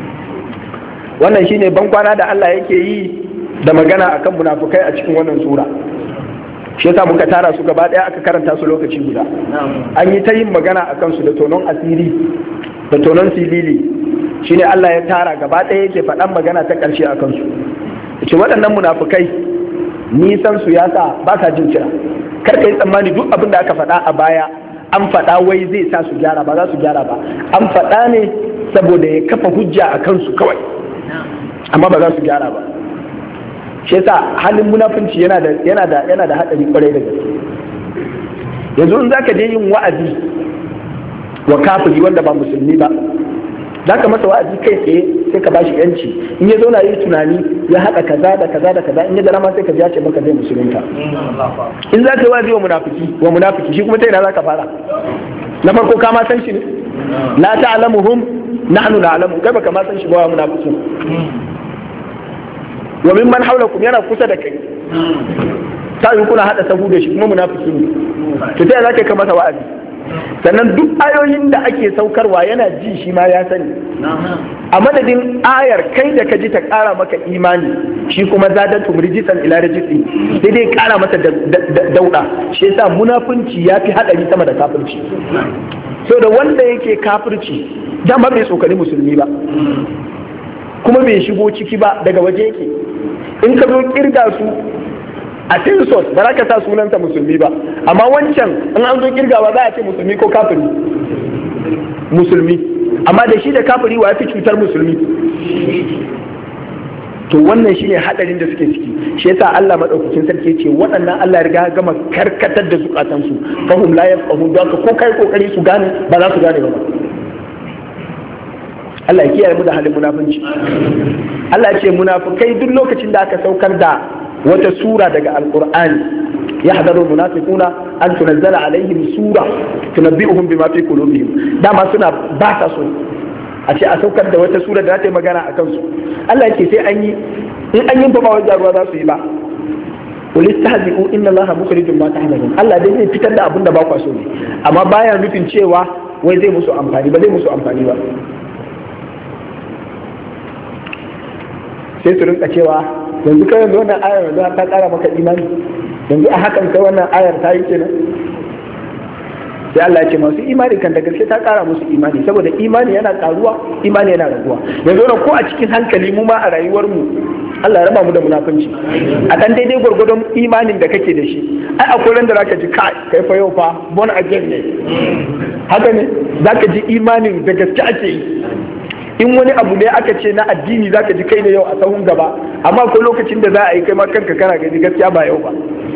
Wannan shine bankwana da Allah yake yi da magana akan munafukai a cikin wannan sura. Shi yasa muka tara su gaba ɗaya aka karanta su lokaci guda. An yi ta yin magana akan su da tonon asiri da tonon silili, shine Allah ya tara gaba ɗaya yake faɗan magana ta ƙarshe akan su. Ce waɗannan munafukai nisan su ya sa ba sa jin kira. Kar ka yi tsammani duk abin da aka faɗa a baya an faɗa wai zai sa su gyara, ba za su gyara ba. An faɗa ne saboda ya kafa hujja a kansu kawai, amma ba za su gyara ba. Shi yasa halin munafunci yana da yana da yana da hadari kwarai da gaske. Yanzu in zaka je yin wa'azi wa kafiri wanda ba musulmi ba, zaka masa wa'azi kai tsaye sai ka bashi yanci, in ya zauna yi tunani ya haɗa kaza da kaza da kaza, in ya dara ma sai ka ji ya ce maka zai musulunta. In za ka yi wa'azi wa munafiki wa munafiki shi kuma ta ina za ka fara? Na farko ka ma san shi ne, la ta'lamuhum nahnu na'lamu, kai baka ma san shi ba wa munafikin. Wa mimman hawlakum, yana kusa da kai, ta yi kuna haɗa sahu da shi kuma munafiki ne, to ta za ka yi masa wa'azi? Sannan duk ayoyin da ake saukarwa yana ji shi ma ya sani, a madadin ayar kai da ka ji ta ƙara maka imani, shi kuma zadatu rijisan ila rijisi, sai dai ƙara mata dauɗa. Shi yasa munafunci ya fi haɗari sama da kafirci. So da wanda yake kafirci dama bai tsokani musulmi ba, kuma bai shigo ciki ba, daga waje yake. In ka zo kirga su a tinsos ba za ka sa sunanta musulmi ba, amma wancan in an zo kirgawa za a ce musulmi ko kafiri? Musulmi. Amma da shi da kafiri wa ya fi cutar musulmi? To wannan shine hadarin da suke ciki. Shi yasa Allah madaukakin sarki ce waɗannan Allah riga gama karkatar da zukatansu, fahum la yafqahun, don ko kai kokari su gane ba za su gane ba. Allah ya kiyaye mu da halin munafunci. Allah ya ce munafukai duk lokacin da aka saukar da wata sura daga alqur'ani, yahdaru munafiquna an tunazzala alaihim sura tunabbi'uhum bima fi qulubihim, dama suna ba ta so a ce a saukar da wata sura da za ta yi magana a kansu. Allah yake sai an yi, in an yi ba wajen ruwa za su yi ba. Qul istahzi'u inna Allaha mukhrijum ma tahzanun. Allah dai zai fitar da abin da ba kwa so ne, amma baya nufin cewa wai zai musu amfani ba, zai musu amfani ba. Sai su rinka cewa yanzu kai yanzu wannan ayar yanzu ta kara maka imani, yanzu a hakan kai wannan ayar ta yi kenan. Sai Allah ya ce masu imani kan da gaske ta kara musu imani, saboda imani yana karuwa, imani yana raguwa. Yanzu wannan ko a cikin hankali mu ma a rayuwar mu Allah ya raba mu da munafunci. A dan daidai gwargwadon imanin da kake da shi, ai akwai ran da zaka ji kai kai fa yau fa born again ne. Haka ne, zaka ji imanin da gaske ake yi. In wani abu ne aka ce na addini zaka ji kai ne yau a sahun gaba, amma akwai lokacin da za a yi kai ma kanka kana gani gaskiya ba yau ba.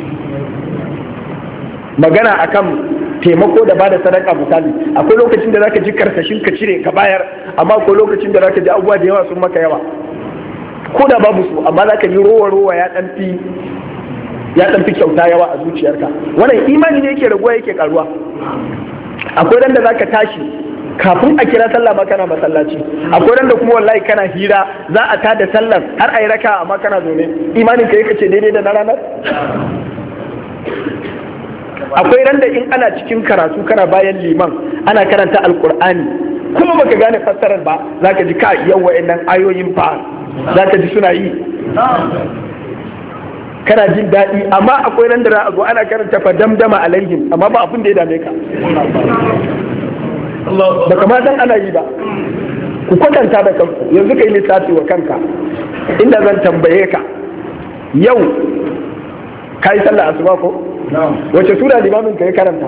Magana akan taimako da bada sadaka misali, akwai lokacin da zaka ji karsashin ka cire ka bayar, amma akwai lokacin da zaka ji abubuwa da yawa sun maka yawa, ko da babu su, amma zaka ji rowa rowa ya dan fi ya dan fi kyauta yawa a zuciyarka. Wannan imani ne yake raguwa yake karuwa. Akwai ran da zaka tashi kafin a kira sallah ma kana masallaci, akwai ran da kuma wallahi kana hira za a tada sallar har ayi raka amma kana zaune, imanin ka yake ce daidai da na ranar. Akwai ran da in ana cikin karatu kana bayan liman ana karanta alkur'ani kuma baka gane fassarar ba, zaka ji ka yau wa'annan ayoyin fa zaka ji suna yi, kana jin daɗi. Amma akwai ran da za a zo ana karanta fa damdama alaihim, amma ba abin da ya dame ka, ba kama san ana yi ba. Ku kwatanta da kanku, yanzu kai lissafi wa kanka, inda zan tambaye ka yau ka yi sallah asuba ko? Wace sura limamin ka ya karanta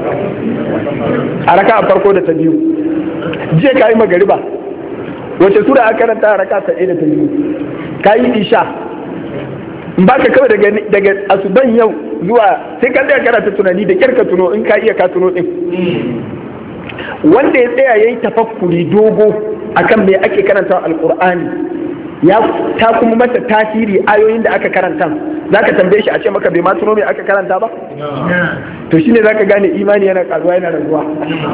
a raka a farko da ta biyu? Jiya ka yi magariba, wace sura aka karanta a raka ta ɗaya da ta biyu? Ka yi isha, in ba ka kawai daga, daga asuban yau zuwa sai ka tsaya karanta tunani da kyar ka tuno, in ka iya ka tuno ɗin. Wanda ya tsaya ya yi tafakkuri dogo akan me ake karanta alkur'ani, ya ta kuma masa tasiri ayoyin da aka karanta, za ka tambaye shi a ce maka bai ma tuno me aka karanta ba? To shine za ka gane imani yana karuwa yana raguwa.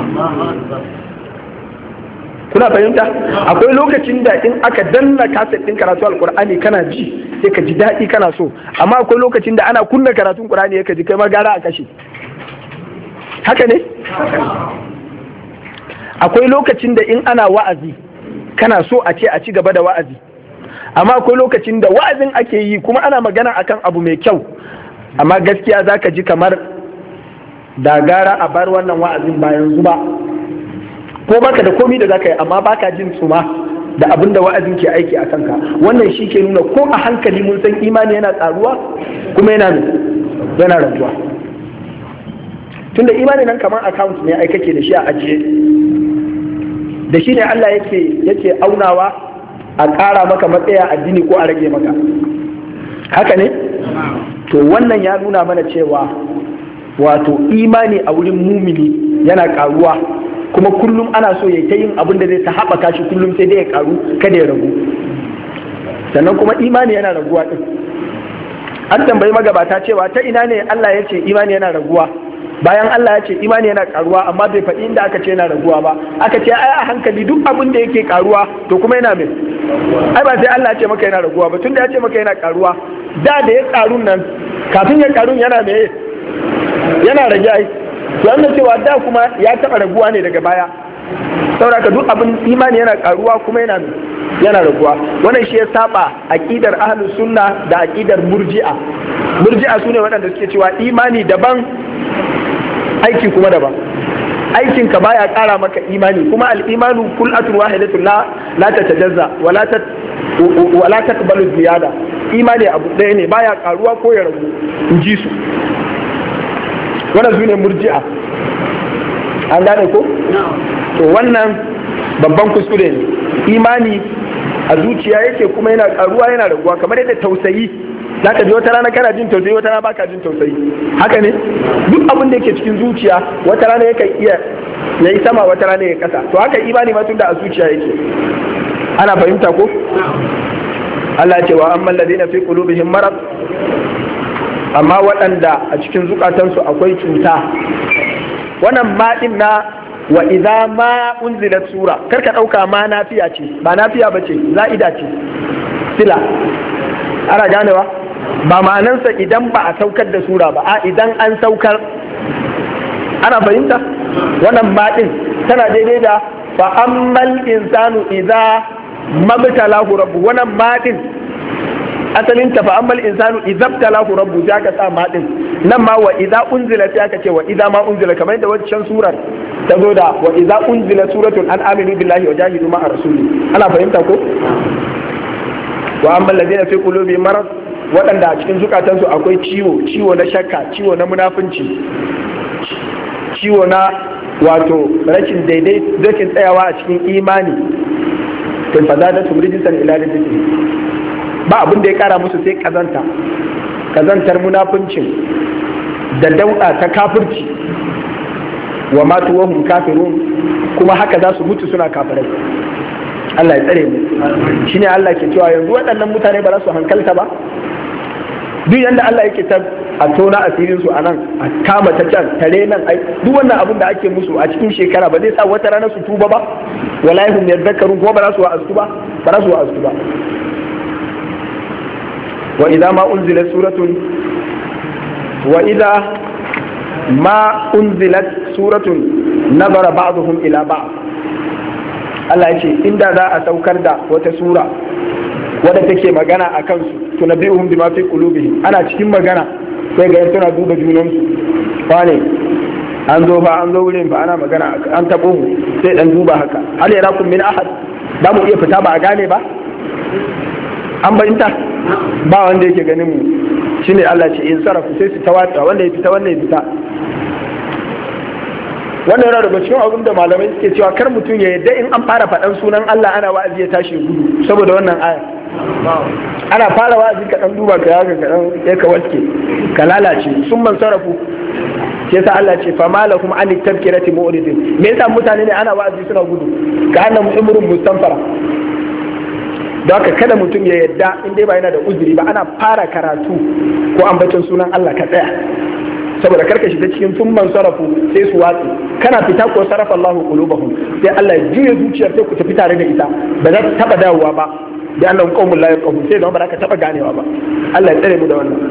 Kuna fahimta? Akwai lokacin da in aka danna kaset ɗin karatu alkur'ani kana ji sai ka ji daɗi kana so, amma akwai lokacin da ana kunna karatun qur'ani ya ka ji kai ma gara a kashe. Haka ne? Akwai lokacin da in ana wa'azi kana so a ce a ci gaba da wa'azi, amma akwai lokacin da wa'azin ake yi kuma ana magana akan abu mai kyau, amma gaskiya za ka ji kamar da gara a bar wannan wa'azin ba yanzu ba, ko baka da komi da za ka yi amma baka jin tsuma da abin da wa'azin ke aiki a kanka. Wannan shi ke nuna ko a hankali mun san imani yana tsaruwa kuma yana yana raguwa. Tunda imani nan kamar account ne ai kake da shi a ajiye, da shi ne Allah yake yake aunawa a ƙara maka matsaya addini ko a rage maka, haka ne? To wannan ya nuna mana cewa wato imani a wurin mumini yana ƙaruwa, kuma kullum ana so ya ta yin abin da zai ta haɓaka shi kullum sai dai ya ƙaru kada ya ragu. Sannan kuma imani yana raguwa ɗin. An tambayi magabata cewa ta ina ne Allah ya ce imani yana raguwa, bayan Allah ya ce imani yana karuwa amma bai faɗi inda aka ce yana raguwa ba. Aka ce ai a hankali duk abin da yake karuwa to kuma yana mai, ai ba sai Allah ya ce maka yana raguwa ba, tunda ya ce maka yana karuwa, da da ya karu nan kafin ya karu yana mai yana rage ai, to an cewa da kuma ya taɓa raguwa ne daga baya. Saboda duk abin imani yana karuwa kuma yana yana raguwa. Wannan shi ya saba aqidar ahlus sunna da aqidar murji'a. Murji'a sune waɗanda suke cewa imani daban aiki kuma daban. Aikin ka baya ƙara maka imani, kuma al-imanu kullatun wahidatun la la tatajazza wala tat wala taqbalu ziyada. Imani abu ɗaya ne, baya karuwa ko ya ragu, in ji su. Wannan sune murji'a. An gane ko? To wannan babban kuskure ne. Imani a zuciya yake kuma yana karuwa yana raguwa, kamar yadda tausayi za ka ji wata rana kana jin tausayi wata rana baka jin tausayi, haka ne? Duk abin da yake cikin zuciya wata rana yakan iya ya yi sama wata rana ya kasa, to haka imani ma tunda a zuciya yake. Ana fahimta ko? Allah ce wa amman ladina fi qulubihim marad, amma waɗanda a cikin zukatansu akwai cuta. Wannan maɗin na wa idza ma unzilat sura, karka ɗauka ma nafiya ce, ba nafiya ba ce, za'ida ce, sila. Ana ganewa? Ba ma'anansa idan ba a saukar da sura ba, a idan an saukar. Ana fahimta? Wannan maɗin tana daidai da fa ammal insanu idza mabtalahu rabbu. Wannan maɗin asalin ta fa ammal insanu idza btalahu rabbu, sai aka sa maɗin. Nan ma wa idza unzila sai aka ce wa idza ma unzila, kamar yadda wancan surar ta zo da wa idza unzila suratun an aminu billahi wa jahidu ma'a rasuli. Ana fahimta ko? Wa amma alladhina fi qulubihim marad, waɗanda a cikin zukatansu akwai ciwo, ciwo na shakka, ciwo na munafunci, ciwo na wato rashin daidai, rashin tsayawa a cikin imani, to fa zadatu rijsan ila rijsihim, ba abin da ya kara musu sai kazanta, kazantar munafuncin da dauda ta kafirci. Wa matu wa hum kafirun, kuma haka za su mutu suna kafirai. Allah ya tsare mu. Shine Allah ke cewa yanzu waɗannan mutane ba za su hankalta ba. Duk yanda Allah yake ta a tona asirin su anan, a kama ta can, tare nan, ai duk wannan abin da ake musu a cikin shekara ba zai sa wata rana su tuba ba. Wallahi hum yadhakkarun, kuma ba za su wa'azu ba, ba za su wa'azu ba. Wa idza ma unzilat suratun wa idza ma unzilat suratun nazara ba'dhum ila ba'd. Allah ya ce inda za a saukar da wata sura wadda take magana a kansu, tunabbi'uhum bima fi qulubihim, ana cikin magana sai ga suna duba junansu, wane an zo fa an zo wurin fa ana magana an tabo mu, sai dan duba haka, hal yarakum min ahad, da mu iya fita ba a gane ba, an bayyanta ba wanda yake ganin mu. Shine Allah ce in sarafu sai su tawata, wanda ya fita wanda ya fita. Wannan yana daga cikin abin da malamai suke cewa kar mutum ya yadda in an fara faɗan sunan Allah ana wa'azi ya tashi gudu, saboda wannan aya. Ana fara wa'azi ka dan duba ka haka ka dan ya ka waske ka lalace, sun man sarafu. Sai sa Allah ce fa malakum an tadhkirati mu'ridin. Me yasa mutane ne ana wa'azi suna gudu? Ka annamu imrun mustanfara. Don haka kada mutum ya yadda in dai ba yana da uzuri ba, ana fara karatu ko ambacin sunan Allah ka tsaya, saboda karka shiga cikin sun man sarafu sai su watsi. Kana fita ko sarafa Allahu qulubahum, sai Allah ya juya zuciyar sai ku tafi tare da ita, ba za ta taba dawowa ba. Da Allah qaumul la yaqum, sai don ba za ka taba ganewa ba. Allah ya tsare mu da wannan.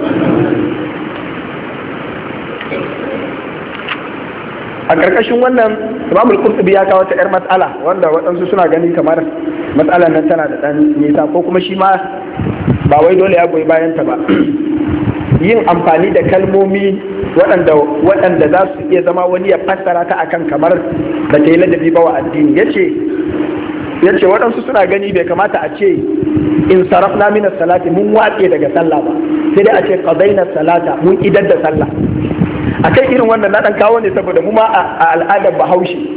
A karkashin wannan Imam al-Qurtubi ya kawo ta yar mas'ala wanda waɗansu suna gani kamar mas'alan nan tana da dan nisa, ko kuma shi ma ba wai dole ya goyi bayan ta ba. Yin amfani da kalmomi waɗanda waɗanda za su iya zama wani ya fassara ta akan kamar da ta yi ladabi ba wa addini. Yace yace waɗansu suna gani bai kamata a ce in sarafna min salati mun watse daga sallah ba, sai dai a ce qadaina salata mun idar da sallah. Akan irin wannan na dan kawo ne saboda mu ma a al'adar Bahaushe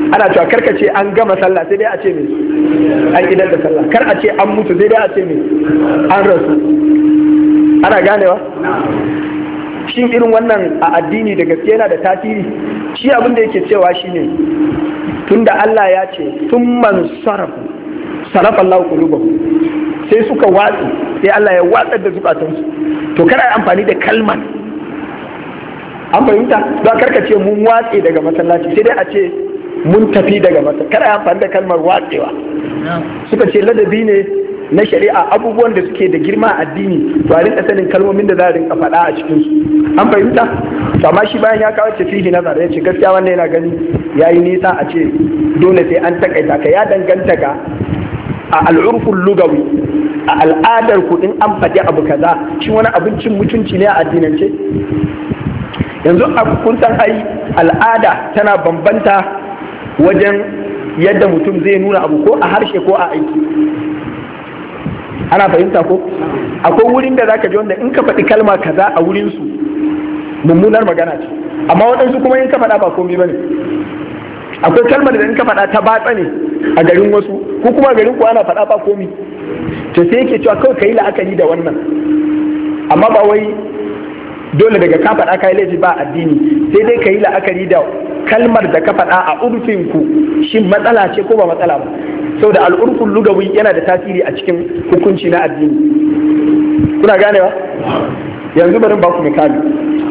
ana cewa karka ce an gama sallah sai dai a ce me an idan da sallah, kar a ce an mutu sai dai a ce me an rasu. ana ganewa? Shin irin wannan a addini da gaske yana da tasiri? Shi abin da yake cewa shine tunda Allah ya ce summan sarafu sarafa Allah qulubahu, sai suka watsi, sai Allah ya watsar da zukatansu. To kar ai amfani da kalman, an fahimta? Don karka ce mun watse daga masallaci, sai dai a ce mun tafi daga masallaci. Kar ai amfani da kalmar watsewa. Suka ce ladabi ne na shari'a, abubuwan da suke da girma a addini to a rinka sanin kalmomin da za a rinka faɗa a cikin su. An fahimta? To amma shi bayan ya kawo tafihi nazar ya ce gaskiya wannan yana gani yayi nisa a ce dole sai an takaita ka, ya danganta ga a al'urful lugawi, a al'adar ku in an faɗi abu kaza shi wani abincin mutunci ne a addinance. Yanzu a kun san ai al'ada tana bambanta wajen yadda mutum zai nuna abu ko a harshe ko a aiki. Ana fahimta ko? Akwai wurin da zaka ji wanda in ka faɗi kalma kaza a wurin su mummunar magana ce, amma waɗansu kuma in ka faɗa ba komai bane. Akwai kalmar da in ka faɗa ta batsa ne a garin wasu, ko kuma garin ku ana faɗa ba komai. To sai yake cewa kawai kai la'akari da wannan, amma ba wai dole daga ka faɗa kai laifi ba addini, sai dai ka yi la'akari da kalmar da ka faɗa a urfin ku shin matsala ce ko ba matsala ba. Saboda al'urfin lugawi yana da tasiri a cikin hukunci na addini. Kuna ganewa? Yanzu bari ba ku misali.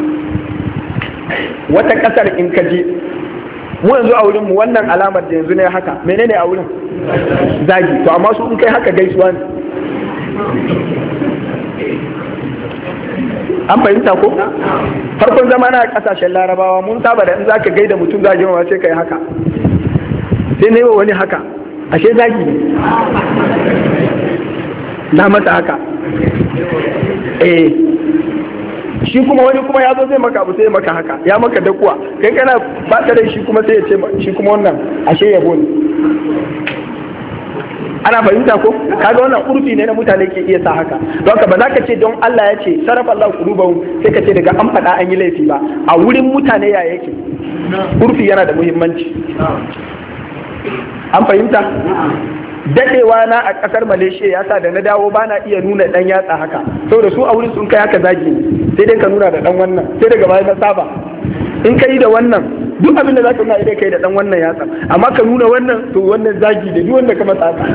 Wata ƙasar in ka je, mu yanzu a wurin mu wannan alamar da yanzu ne haka, menene a wurin? Zagi. To amma su in kai haka gaisuwa ne. An fahimta ko? Farkon zama na kasashen larabawa mun saba da in za ka gaida mutum za a sai ka yi haka, sai na yi wa wani haka, ashe zagi ne, na mata haka. Eh, shi kuma wani kuma ya zo zai maka abu sai ya maka haka, ya maka dakuwa, kai kana ba da shi kuma sai ya ce shi kuma wannan ashe yabo ne. Ana fahimta ko? Kaga wannan urfi ne na mutane ke iya sa haka. Don haka ba za ka ce don Allah ya ce sarrafa Allah qulubahum sai ka ce daga an faɗa an yi laifi ba. A wurin mutane ya yake? Urfi yana da muhimmanci. An fahimta? Dadewa na a kasar Malaysia ya sa da na dawo ba na iya nuna dan yatsa haka. Saboda su a wurin sun kai haka zagi ne. Sai dai ka nuna da dan wannan. Sai daga baya na saba. In ka yi da wannan duk abin da za ka nuna idan kai da dan wannan yatsa, amma ka nuna wannan to wannan zagi da duk wanda ka masa haka.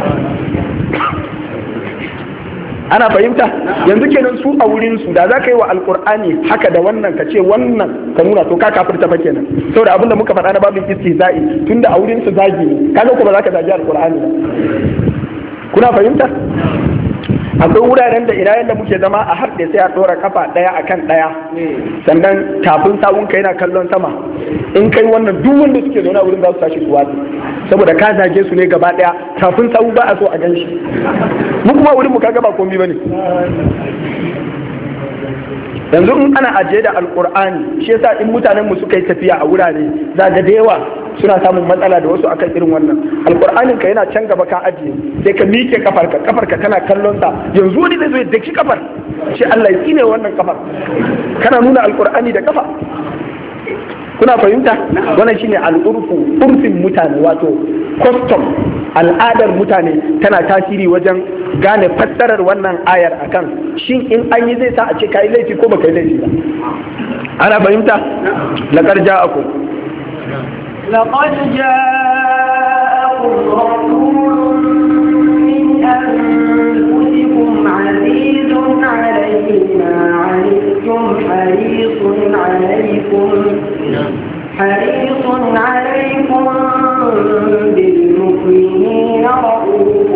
Ana fahimta? Yanzu kenan su a wurin su da za ka yi wa alkur'ani haka da wannan ka ce wannan ka nuna to ka kafirta fa kenan. Saboda abin da muka faɗa na babin istihza'i tunda a wurin su zagi ne, kaga ko ba za ka zagi alkur'ani ba. Kuna fahimta? Akwai wuraren da ina yadda muke zama a harɗe sai a ɗora kafa ɗaya akan ɗaya, sannan tafin sawun ka yana kallon sama. In kai wannan duk wanda suke zaune a wurin za su tashi su watsi, saboda ka zage su ne gaba ɗaya, tafin sawu ba a so a gan shi. Mu kuma wurin mu kaga ba komai bane. Yanzu in ana ajiye da alkur'ani, shi yasa in mutanen mu suka yi tafiya a wurare za ga da yawa suna samun matsala da wasu akan irin wannan. Alkur'anin ka yana can gaba ka ajiye, sai ka miƙe kafarka, kafarka kana kallon sa, yanzu wani zai zo ya daki kafar, shi Allah ya tsine wannan kafar, kana nuna alkur'ani da kafa. Kuna fahimta? Wannan shine al'urfu, urfin mutane, wato custom, al'adar mutane tana tasiri wajen gane fassarar wannan ayar akan shin in an yi zai sa a ce kai laifi ko baka yi laifi ba. Ana fahimta? laqad ja'akum laqad ja'akum rasulun min anfusikum 'azizun 'alayhi ma 'anittum harisun 'alaykum حريص عليكم بالمؤمنين رؤوف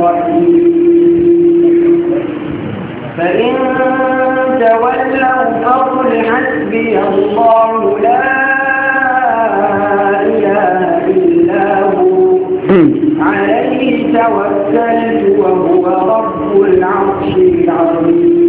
رحيم فإن تولوا فقل حسبي الله لا إله إلا هو عليه توكلت وهو رب العرش العظيم.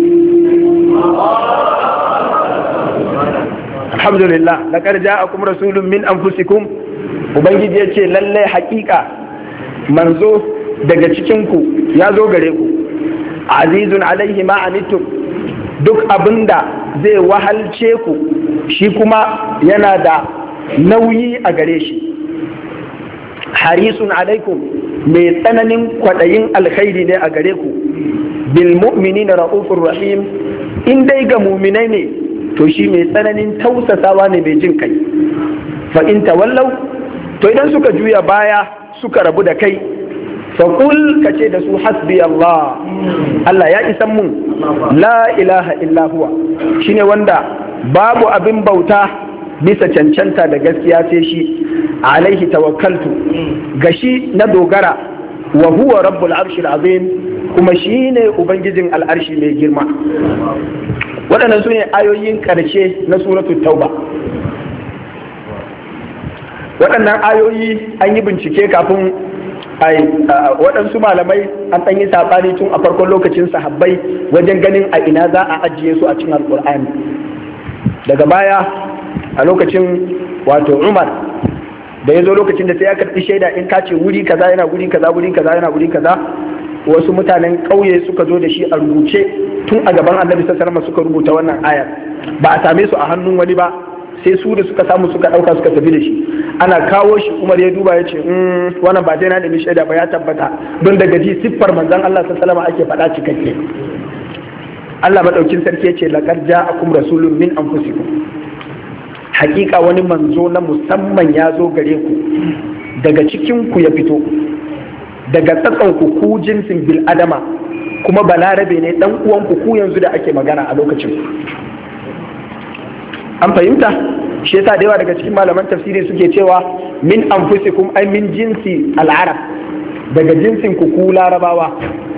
Alhamdulillah, laqad ja'akum rasulun min anfusikum, ubangiji ya ce lallai haƙiƙa manzo daga cikinku ya zo gare ku, azizun alaihi ma anittum, duk abinda zai wahalce ku shi kuma yana da nauyi a gare shi, harisun alaikum mai tsananin kwaɗayin alkhairi ne a gare ku, bil mu'minina ra'ufur rahim, in dai ga muminai ne to shi mai tsananin tausasawa ne mai jin kai. Fa in tawallau, to idan suka juya baya suka rabu da kai, faƙul ka ce da su hasbi Allah, Allah ya isan mun, la ilaha illa huwa, shine wanda babu abin bauta bisa cancanta da gaskiya sai shi, alaihi tawakkaltu, gashi na dogara, wa huwa rabbul arshil azim, kuma shine ubangijin al'arshi mai girma. Waɗannan su ne ayoyin ƙarshe na suratul tauba. Waɗannan ayoyi an yi bincike kafin waɗansu malamai an ɗan yi saɓani tun a farkon lokacin sahabbai wajen ganin a ina za a ajiye su a cikin alƙur'ani. Daga baya a lokacin wato Umar da ya zo lokacin da sai ya karɓi shaida in ka ce wuri kaza yana wuri kaza wuri kaza yana wuri kaza, wasu mutanen ƙauye suka zo da shi a rubuce tun a gaban Annabi sallallahu alaihi wasallam suka rubuta wannan ayar, ba a same su a hannun wani ba, sai su da suka samu suka ɗauka suka tafi da shi. Ana kawo shi Umar ya duba ya ce wannan ba dai na nemi shaida ba, ya tabbata, don daga ji siffar manzon Allah sallallahu alaihi wasallam ake faɗa cikakke. Allah madaukin sarki ya ce laqad ja'akum rasulun min anfusikum, hakika wani manzo na musamman ya zo gare ku, daga cikin ku ya fito, daga tsatson ku ku jinsin bil adama, kuma balarabe ne dan uwan ku ku yanzu da ake magana a lokacin. An fahimta? Shi yasa da yawa daga cikin malaman tafsiri suke cewa min anfusikum ay min jinsi al-arab, daga jinsin ku ku larabawa.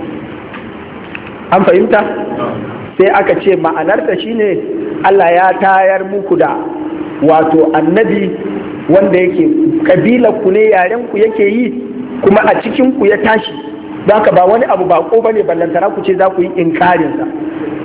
An fahimta? Sai aka ce ma'anarta shine Allah ya tayar muku da wato annabi wanda yake kabilar ku ne, yaren ku yake yi, kuma a cikin ku ya tashi, zaka ba wani abu bako bane ballantana ku ce za ku yi inkarin sa.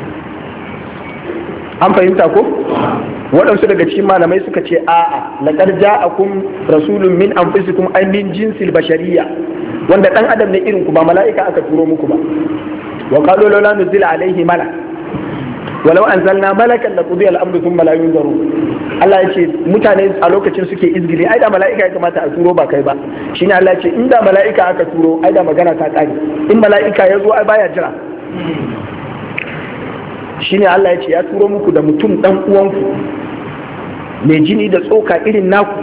An fahimta ko? Waɗansu daga cikin malamai suka ce a'a, laqad ja'akum rasulun min anfusikum ay min jinsil bashariyya, wanda dan adam ne irin ku, ba mala'ika aka turo muku ba. Wa qalu la nuzila alaihi malak walau anzalna malakan laqudiya al-amru thumma la yunzaru. Allah ya ce mutane a lokacin suke izgili, ai da mala'ika ya kamata a turo ba kai ba. Shine Allah ya ce in da mala'ika aka turo ai da magana ta kare, in mala'ika ya zo ai baya jira. Shine Allah ya ce ya turo muku da mutum dan uwanku mai jini da tsoka irin naku.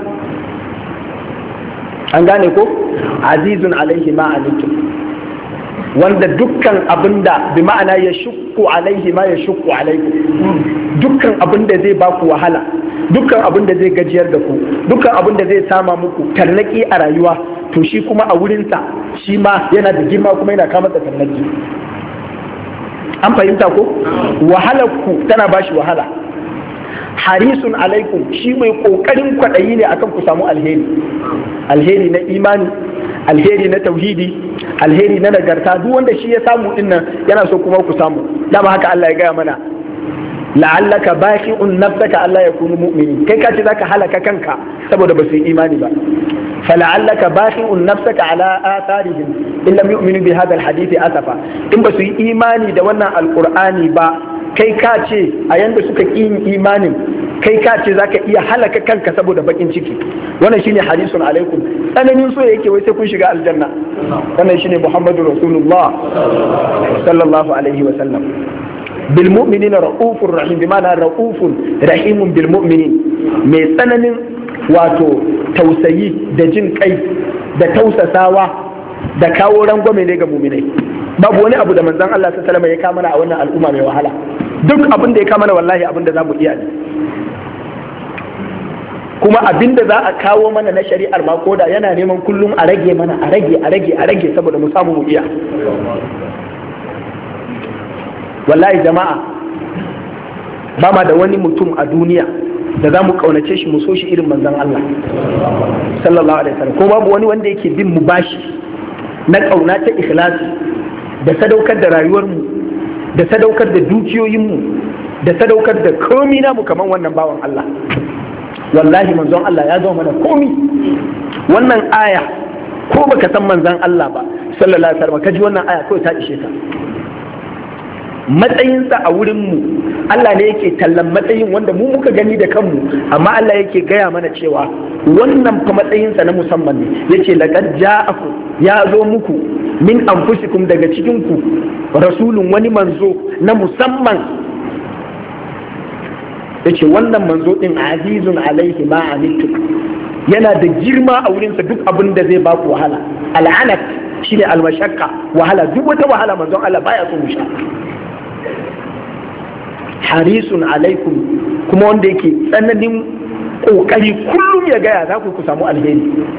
An gane ko? Azizun alaihi ma anittum, wanda dukkan abinda bi ma'ana ya shukku alaihi ma ya shukku alaikum, dukkan abinda zai baku wahala, dukkan abinda zai gajiyar da ku, dukkan abinda zai sama muku tarnaki a rayuwa, to shi kuma a wurinsa shi ma yana da girma kuma yana kama da tarnaki. An fahimta ko? Wahalar ku tana bashi wahala. Harisun alaikum, shi mai kokarin kwaɗayi ne akan ku samu alheri, alheri na imani, alheri na tauhidi, alheri na nagarta. Duk wanda shi ya samu din nan yana so kuma ku samu. Dama haka Allah ya gaya mana, la'allaka baqi'un nafsaka Allah yakunu mu'minin, kai ka ce zaka halaka kanka saboda ba su yi imani ba. fala'allaka baqi'un nafsaka ala atharihim in lam yu'minu bi hadha alhadith asafa, in ba su yi imani da wannan alqur'ani ba, kai ka ce a yanda suka ƙi yin imanin, kai ka ce zaka iya halaka kanka saboda bakin ciki. Wannan shine hadisun alaikum, tsananin so yake wai sai kun shiga aljanna. Wannan shine Muhammadu Rasulullah sallallahu alaihi wa sallam. Bil mu'minina ra'ufur rahim, bi ma'ana ra'ufun rahimun bil mu'minin, mai tsananin wato tausayi da jin kai da tausasawa da kawo rangwame ne ga mu'minai. Babu wani abu da manzon Allah sallallahu alaihi wa sallam ya kama a wannan al'umma mai wahala. Duk abin da ya kama wallahi abin da za mu iya ne. Kuma abin da za a kawo mana na shari'ar ma koda yana neman kullum a rage mana, a rage a rage a rage saboda mu samu mu iya. Wallahi jama'a, ba ma da wani mutum a duniya da za mu kaunace shi mu so shi irin manzon Allah sallallahu alaihi wasallam. Ko babu wani wanda yake bin mu bashi na kauna ta ikhlasi da sadaukar da rayuwar mu, da sadaukar da dukiyoyinmu, da sadaukar da komi namu kaman wannan bawan Allah. Wallahi manzon Allah ya zama mana komi. Wannan aya ko baka san manzon Allah ba sallallahu alaihi wasallam, kaji wannan aya kawai ta ishe ka. Matsayinsa a wurinmu Allah ne yake tallan matsayin wanda mu muka gani da kanmu, amma Allah yake gaya mana cewa wannan fa matsayinsa na musamman ne. Yace laqad ja'akum, ya zo muku min anfusikum, daga cikin ku rasulun, wani manzo na musamman. Yace wannan manzo din azizun alaihi ma anittum, yana da girma a wurinsa duk abin da zai baku wahala. Al'anat shine almashakka, wahala, duk wata wahala manzon Allah baya so mu sha. Harisun alaikum, kuma wanda yake tsananin kokari kullum ya gaya za ku ku samu alheri.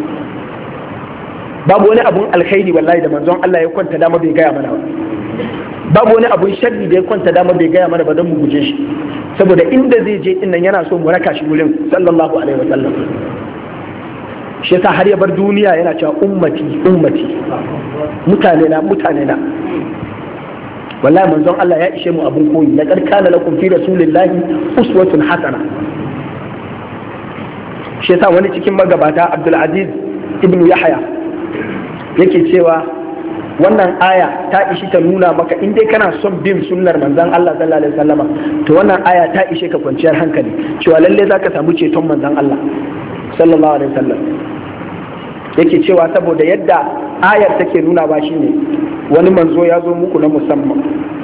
Babu wani abun alheri wallahi da manzon Allah ya kwanta dama bai gaya mana ba. Babu wani abun sharri da ya kwanta dama bai gaya mana ba don mu guje shi, saboda inda zai je din nan yana so mu raka shi wurin sallallahu alaihi wasallam. Shi yasa har ya bar duniya yana cewa ummati ummati, mutane na mutane na. Wallahi manzon Allah ya ishe mu abun koyi. Laqad kana lakum fi rasulillahi uswatun hasana. Shi yasa wani cikin magabata Abdul Aziz ibn Yahya yake cewa wannan aya ta ishi ta nuna maka in dai kana son bin sunnar manzon Allah sallallahu alaihi wasallama, to wannan aya ta ishe ka kwanciyar hankali cewa lalle zaka samu ceton manzon Allah sallallahu alaihi wasallam. Yake cewa saboda yadda ayar take nuna ba shine wani manzo ya zo muku na musamman,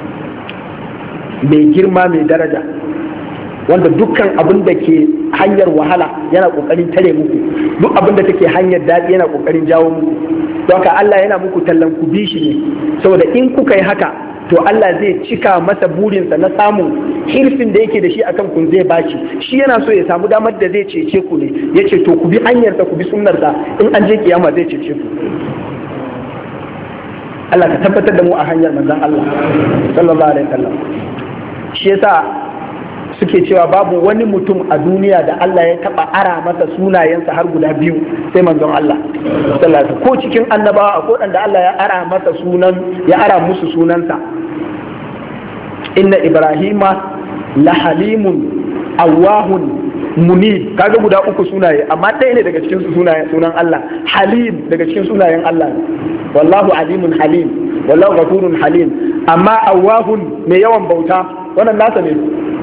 mai girma mai daraja, wanda dukkan abin da ke hanyar wahala yana kokarin tare muku, duk abin da take hanyar daɗi yana kokarin jawo muku. Don haka Allah yana muku tallan ku bi shi ne, saboda in kuka yi haka to Allah zai cika masa burinsa na samun hirfin da yake da shi akan kun zai baci. Shi yana so ya samu damar da zai cece ku ne, ya ce to ku bi hanyarsa, ku bi sunnarsa, in an je kiyama zai cece ku. Allah ka tabbatar da mu a hanyar manzon Allah sallallahu alaihi wasallam. Shi yasa suke cewa babu wani mutum a duniya da Allah ya taba ara masa sunayensa har guda biyu sai manzon Allah sallallahu alaihi wasallam. Ko cikin annabawa akwai wanda Allah ya ara masa sunan, ya ara musu sunansa. Inna Ibrahima la halimun awwahun munib, kaga guda uku sunaye, amma ɗaya ne daga cikin sunayen sunan Allah. Halim daga cikin sunayen Allah ne. Wallahu alimun halim, wallahu ghafurun halim. Amma awwahun mai yawan bauta, wannan nasa ne.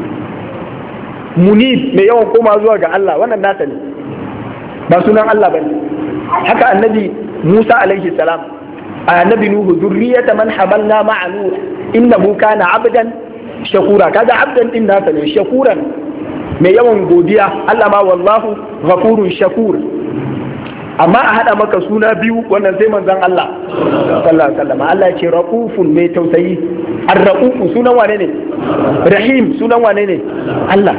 Munib mai yawan koma zuwa ga Allah, wannan nasa ne, ba sunan Allah bane. Haka annabi Musa alaihi salam, annabi Nuhu, zurriyata man hamalna ma'a Nuh innahu kana abdan shakura, kaga abdan din nasa ne, shakuran mai yawan godiya. Allah ma wallahu ghafurun shakur. Amma a hada maka suna biyu, wannan sai manzon Allah sallallahu alaihi wasallam. Allah ya ce raufun, mai tausayi. Ar-raufu sunan wane ne? Rahim sunan wane ne? Allah.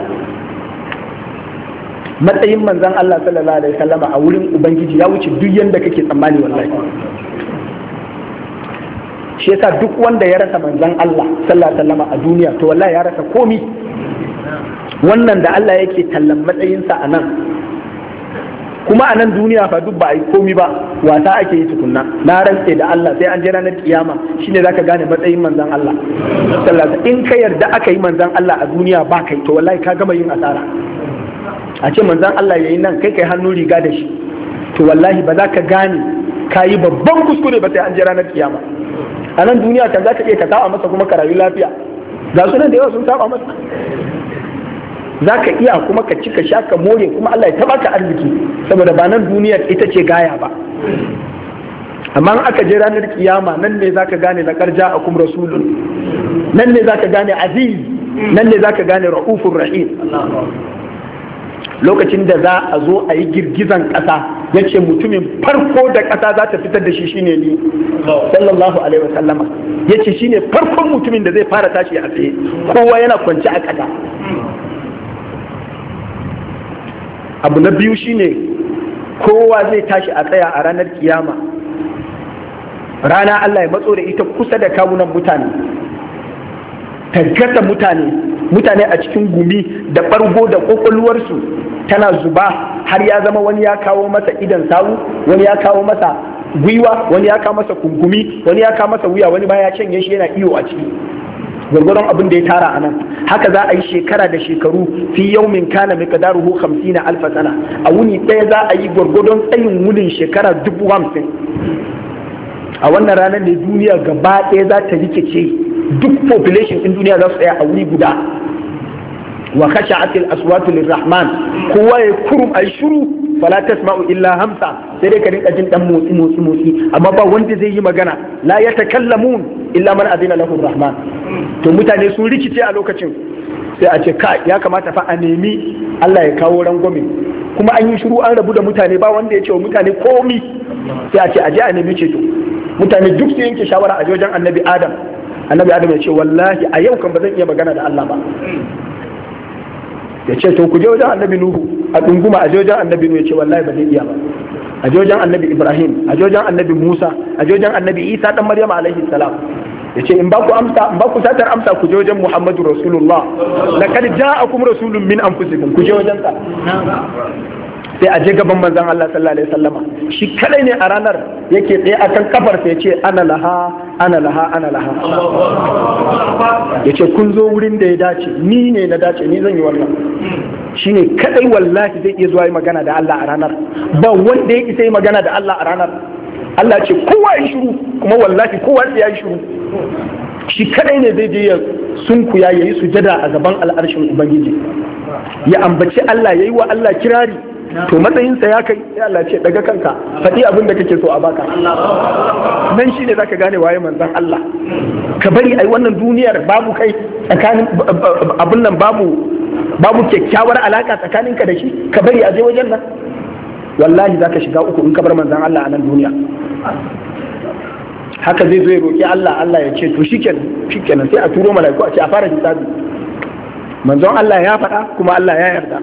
Matsayin manzon Allah sallallahu alaihi wasallam a wurin ubangiji ya wuce duk yanda kake tsammani wallahi. Shi yasa duk wanda ya rasa manzon Allah sallallahu alaihi wasallam a duniya to wallahi ya rasa komi. Wannan da Allah yake tallan matsayinsa a nan, kuma a nan duniya fa duk ba a yi komi ba, wasa ake yi tukunna. Na rantse da Allah sai an je ranar kiyama shine zaka gane matsayin manzon Allah sallallahu alaihi wasallam. In ka yarda aka yi manzon Allah a duniya ba kai, to wallahi ka gama yin asara. A ce manzon Allah yayi nan, kai kai hannu riga da shi, to wallahi ba za ka gane ka yi babban kuskure ba sai an je ranar kiyama. A nan duniya kan za ka iya ka saba masa kuma ka rayu lafiya, ga sunan da yawa sun saba masa. Za ka iya kuma ka ci ka sha ka more, kuma Allah ya taba ka arziki, saboda ba nan duniyar ita ce gaya ba. Amma aka je ranar kiyama, nan ne za ka gane na karja a kuma rasulun, nan ne za ka gane aziz, nan ne za ka gane ra'ufur rahim. Lokacin da za a zo a yi girgizan ƙasa, ya ce mutumin farko da ƙasa za ta fitar da shi shine ni sallallahu alaihi wasallama. Ya ce shine farkon mutumin da zai fara tashi a tsaye, kowa yana kwance a ƙasa. Abu na biyu shine kowa zai tashi a tsaya a ranar kiyama, rana Allah ya matso da ita kusa da kawunan mutane, ta gasa mutane mutane a cikin gumi da ɓargo da ƙwaƙwalwarsu tana zuba, har ya zama wani ya kawo masa idan sawu, wani ya kawo masa gwiwa, wani ya kawo masa kunkumi, wani ya kawo masa wuya, wani ma ya canye shi yana iyo a ciki, gwargwadon abin da ya tara a nan. Haka za a yi shekara da shekaru, fi yaumin kana miqdaruhu hamsina alfa sana, a wuni ɗaya za a yi gwargwadon tsayin wunin shekara dubu hamsin. A wannan ranar ne duniya gaba ɗaya za ta rikice, duk population ɗin duniya za su tsaya a wuri guda, wa khasha'atil aswatu lirrahman kowa ya kurum ay shuru fala tasma'u illa hamsa sai dai ka rinka jin dan motsi motsi motsi amma ba wanda zai yi magana la yatakallamun illa man adina lahu arrahman to mutane sun rikice a lokacin sai a ce ka ya kamata fa a nemi Allah ya kawo rangwame kuma an yi shiru an rabu da mutane ba wanda ya ce wa mutane komi sai a ce a je a nemi ceto mutane duk su yanke shawara a wajen annabi Adam annabi Adam ya ce wallahi a yau kan ba zan iya magana da Allah ba ya ce to ku je wajen annabi Nuhu a dunguma a je wajen annabi Nuhu ya ce wallahi ba zai iya ba a je wajen annabi Ibrahim a je wajen annabi Musa a je wajen annabi Isa dan Maryam alaihi salam ya ce in ba ku amsa in ba ku satar amsa ku je wajen Muhammadu Rasulullah laqad ja'akum rasulun min anfusikum ku je wajen sa sai a je gaban manzon Allah sallallahu alaihi wasallama shi kadai ne a ranar yake tsaye akan kafar sa yace ana laha ana laha ana laha yace kun zo wurin da ya dace ni ne na dace ni zan yi wannan shine kadai wallahi zai iya zuwa yi magana da Allah a ranar ba wanda ya isa yi magana da Allah a ranar Allah ce kowa ya shiru kuma wallahi kowa ya yi shiru shi kadai ne zai je ya sunkuya yayi sujada a gaban al'arshin ubangiji ya ambaci Allah yayi wa Allah kirari to matsayinsa ya kai ya Allah ce daga kanka faɗi abin da kake so a baka nan shi ne zaka gane waye manzon Allah ka bari ai wannan duniyar babu kai tsakanin abin nan babu babu kyakkyawar alaka tsakaninka da shi ka bari a je wajen nan wallahi zaka shiga uku in ka bar manzon Allah a nan duniya haka zai zo ya roki Allah Allah ya ce to shikenan shikenan sai a turo malaiku a ce a fara hisabi manzon Allah ya faɗa kuma Allah ya yarda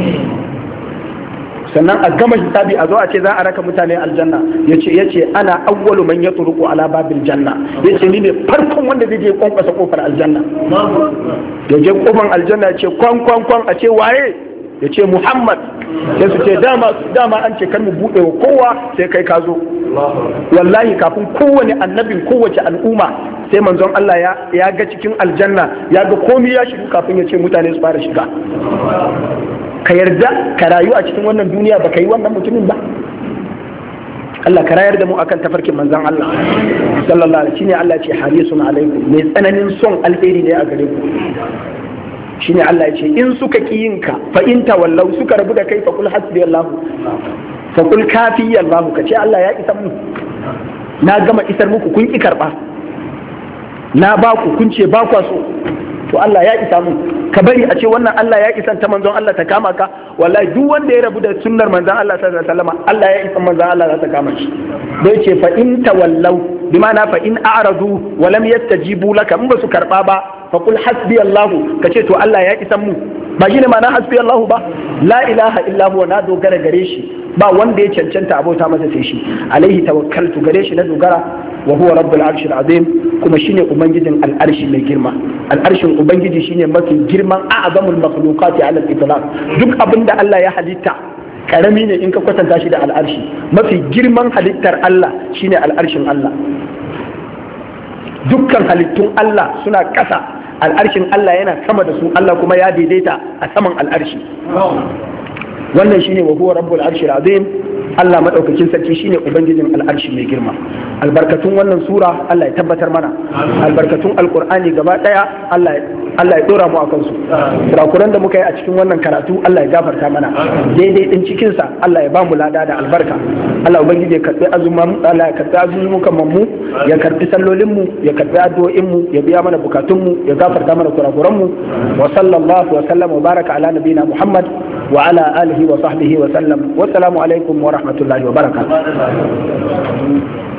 sannan a gama hisabi a zo a ce za a raka mutane aljanna yace yace ana awwalu man yatruqu ala babil janna yace ni ne farkon wanda zai je kwankwasa kofar aljanna ya je kofar aljanna yace kwan kwan kwan a ce waye yace Muhammad sai su ce dama dama an ce kar mu bude wa kowa sai kai ka zo wallahi kafin kowane annabin kowace al'umma sai manzon Allah ya ya ga cikin aljanna ya ga komai ya shiga kafin ya ce mutane su fara shiga ka yarda ka rayu a cikin wannan duniya ba ka yi wannan mutumin ba Allah ka rayar da mu akan tafarkin manzon Allah sallallahu alaihi shine Allah ya ce harisun alaikum mai tsananin son alheri ne a gare ku shine Allah ya ce in suka ki yinka fa in tawallau suka rabu da kai fa kul hasbi Allah fa kul kafi Allah ka ce Allah ya isa mu na gama isar muku kun ki karba na ba ku kun ce ba ku so to Allah ya isa mu ka bari a ce wannan Allah ya isa ta manzon Allah ta kama ka wallahi duk wanda ya rabu da sunnar manzon Allah sallallahu alaihi wasallam Allah ya isa manzon Allah za ta kama shi da yace fa in tawallau bi ma'ana fa in a'radu wa lam yastajibu laka in ba su karba ba fa qul hasbi Allah ka ce to Allah ya isa mu ba shine ma'ana hasbi Allah ba la ilaha illa huwa na dogara gare shi ba wanda ya cancanta abota masa sai shi alaihi tawakkaltu gare shi na dogara wa huwa rabbul arshil azim kuma shine ubangijin al'arshi mai girma al'arshin ubangiji shine mafi girman a'zamul makhluqati ala al-itlaq duk abinda Allah ya halitta karami ne in ka kwatanta shi da al'arshi mafi girman halittar Allah shine al'arshin Allah dukkan halittun Allah suna ƙasa al'arshin Allah yana sama da su Allah kuma ya daidaita a saman al'arshi wannan shine wa huwa rabbul arshil azim Allah madaukakin sarki shine ubangijin al'arshi mai girma albarkatun wannan sura Allah ya tabbatar mana albarkatun alqur'ani gaba daya Allah Allah ya dora mu akan su kurakuran da muka yi a cikin wannan karatu Allah ya gafarta mana daidai din cikin sa Allah ya ba mu lada da albarka Allah ubangiji ya karbi azumin Allah ya karbi azumin mu ya karbi sallolin mu ya karbi addu'o'in mu ya biya mana bukatun mu ya gafarta mana kurakuran mu wa sallallahu wa sallam wa baraka ala nabina Muhammad wa ala alihi wa sahbihi wa sallam wa assalamu alaikum wa rahmatullahi wa barakatuh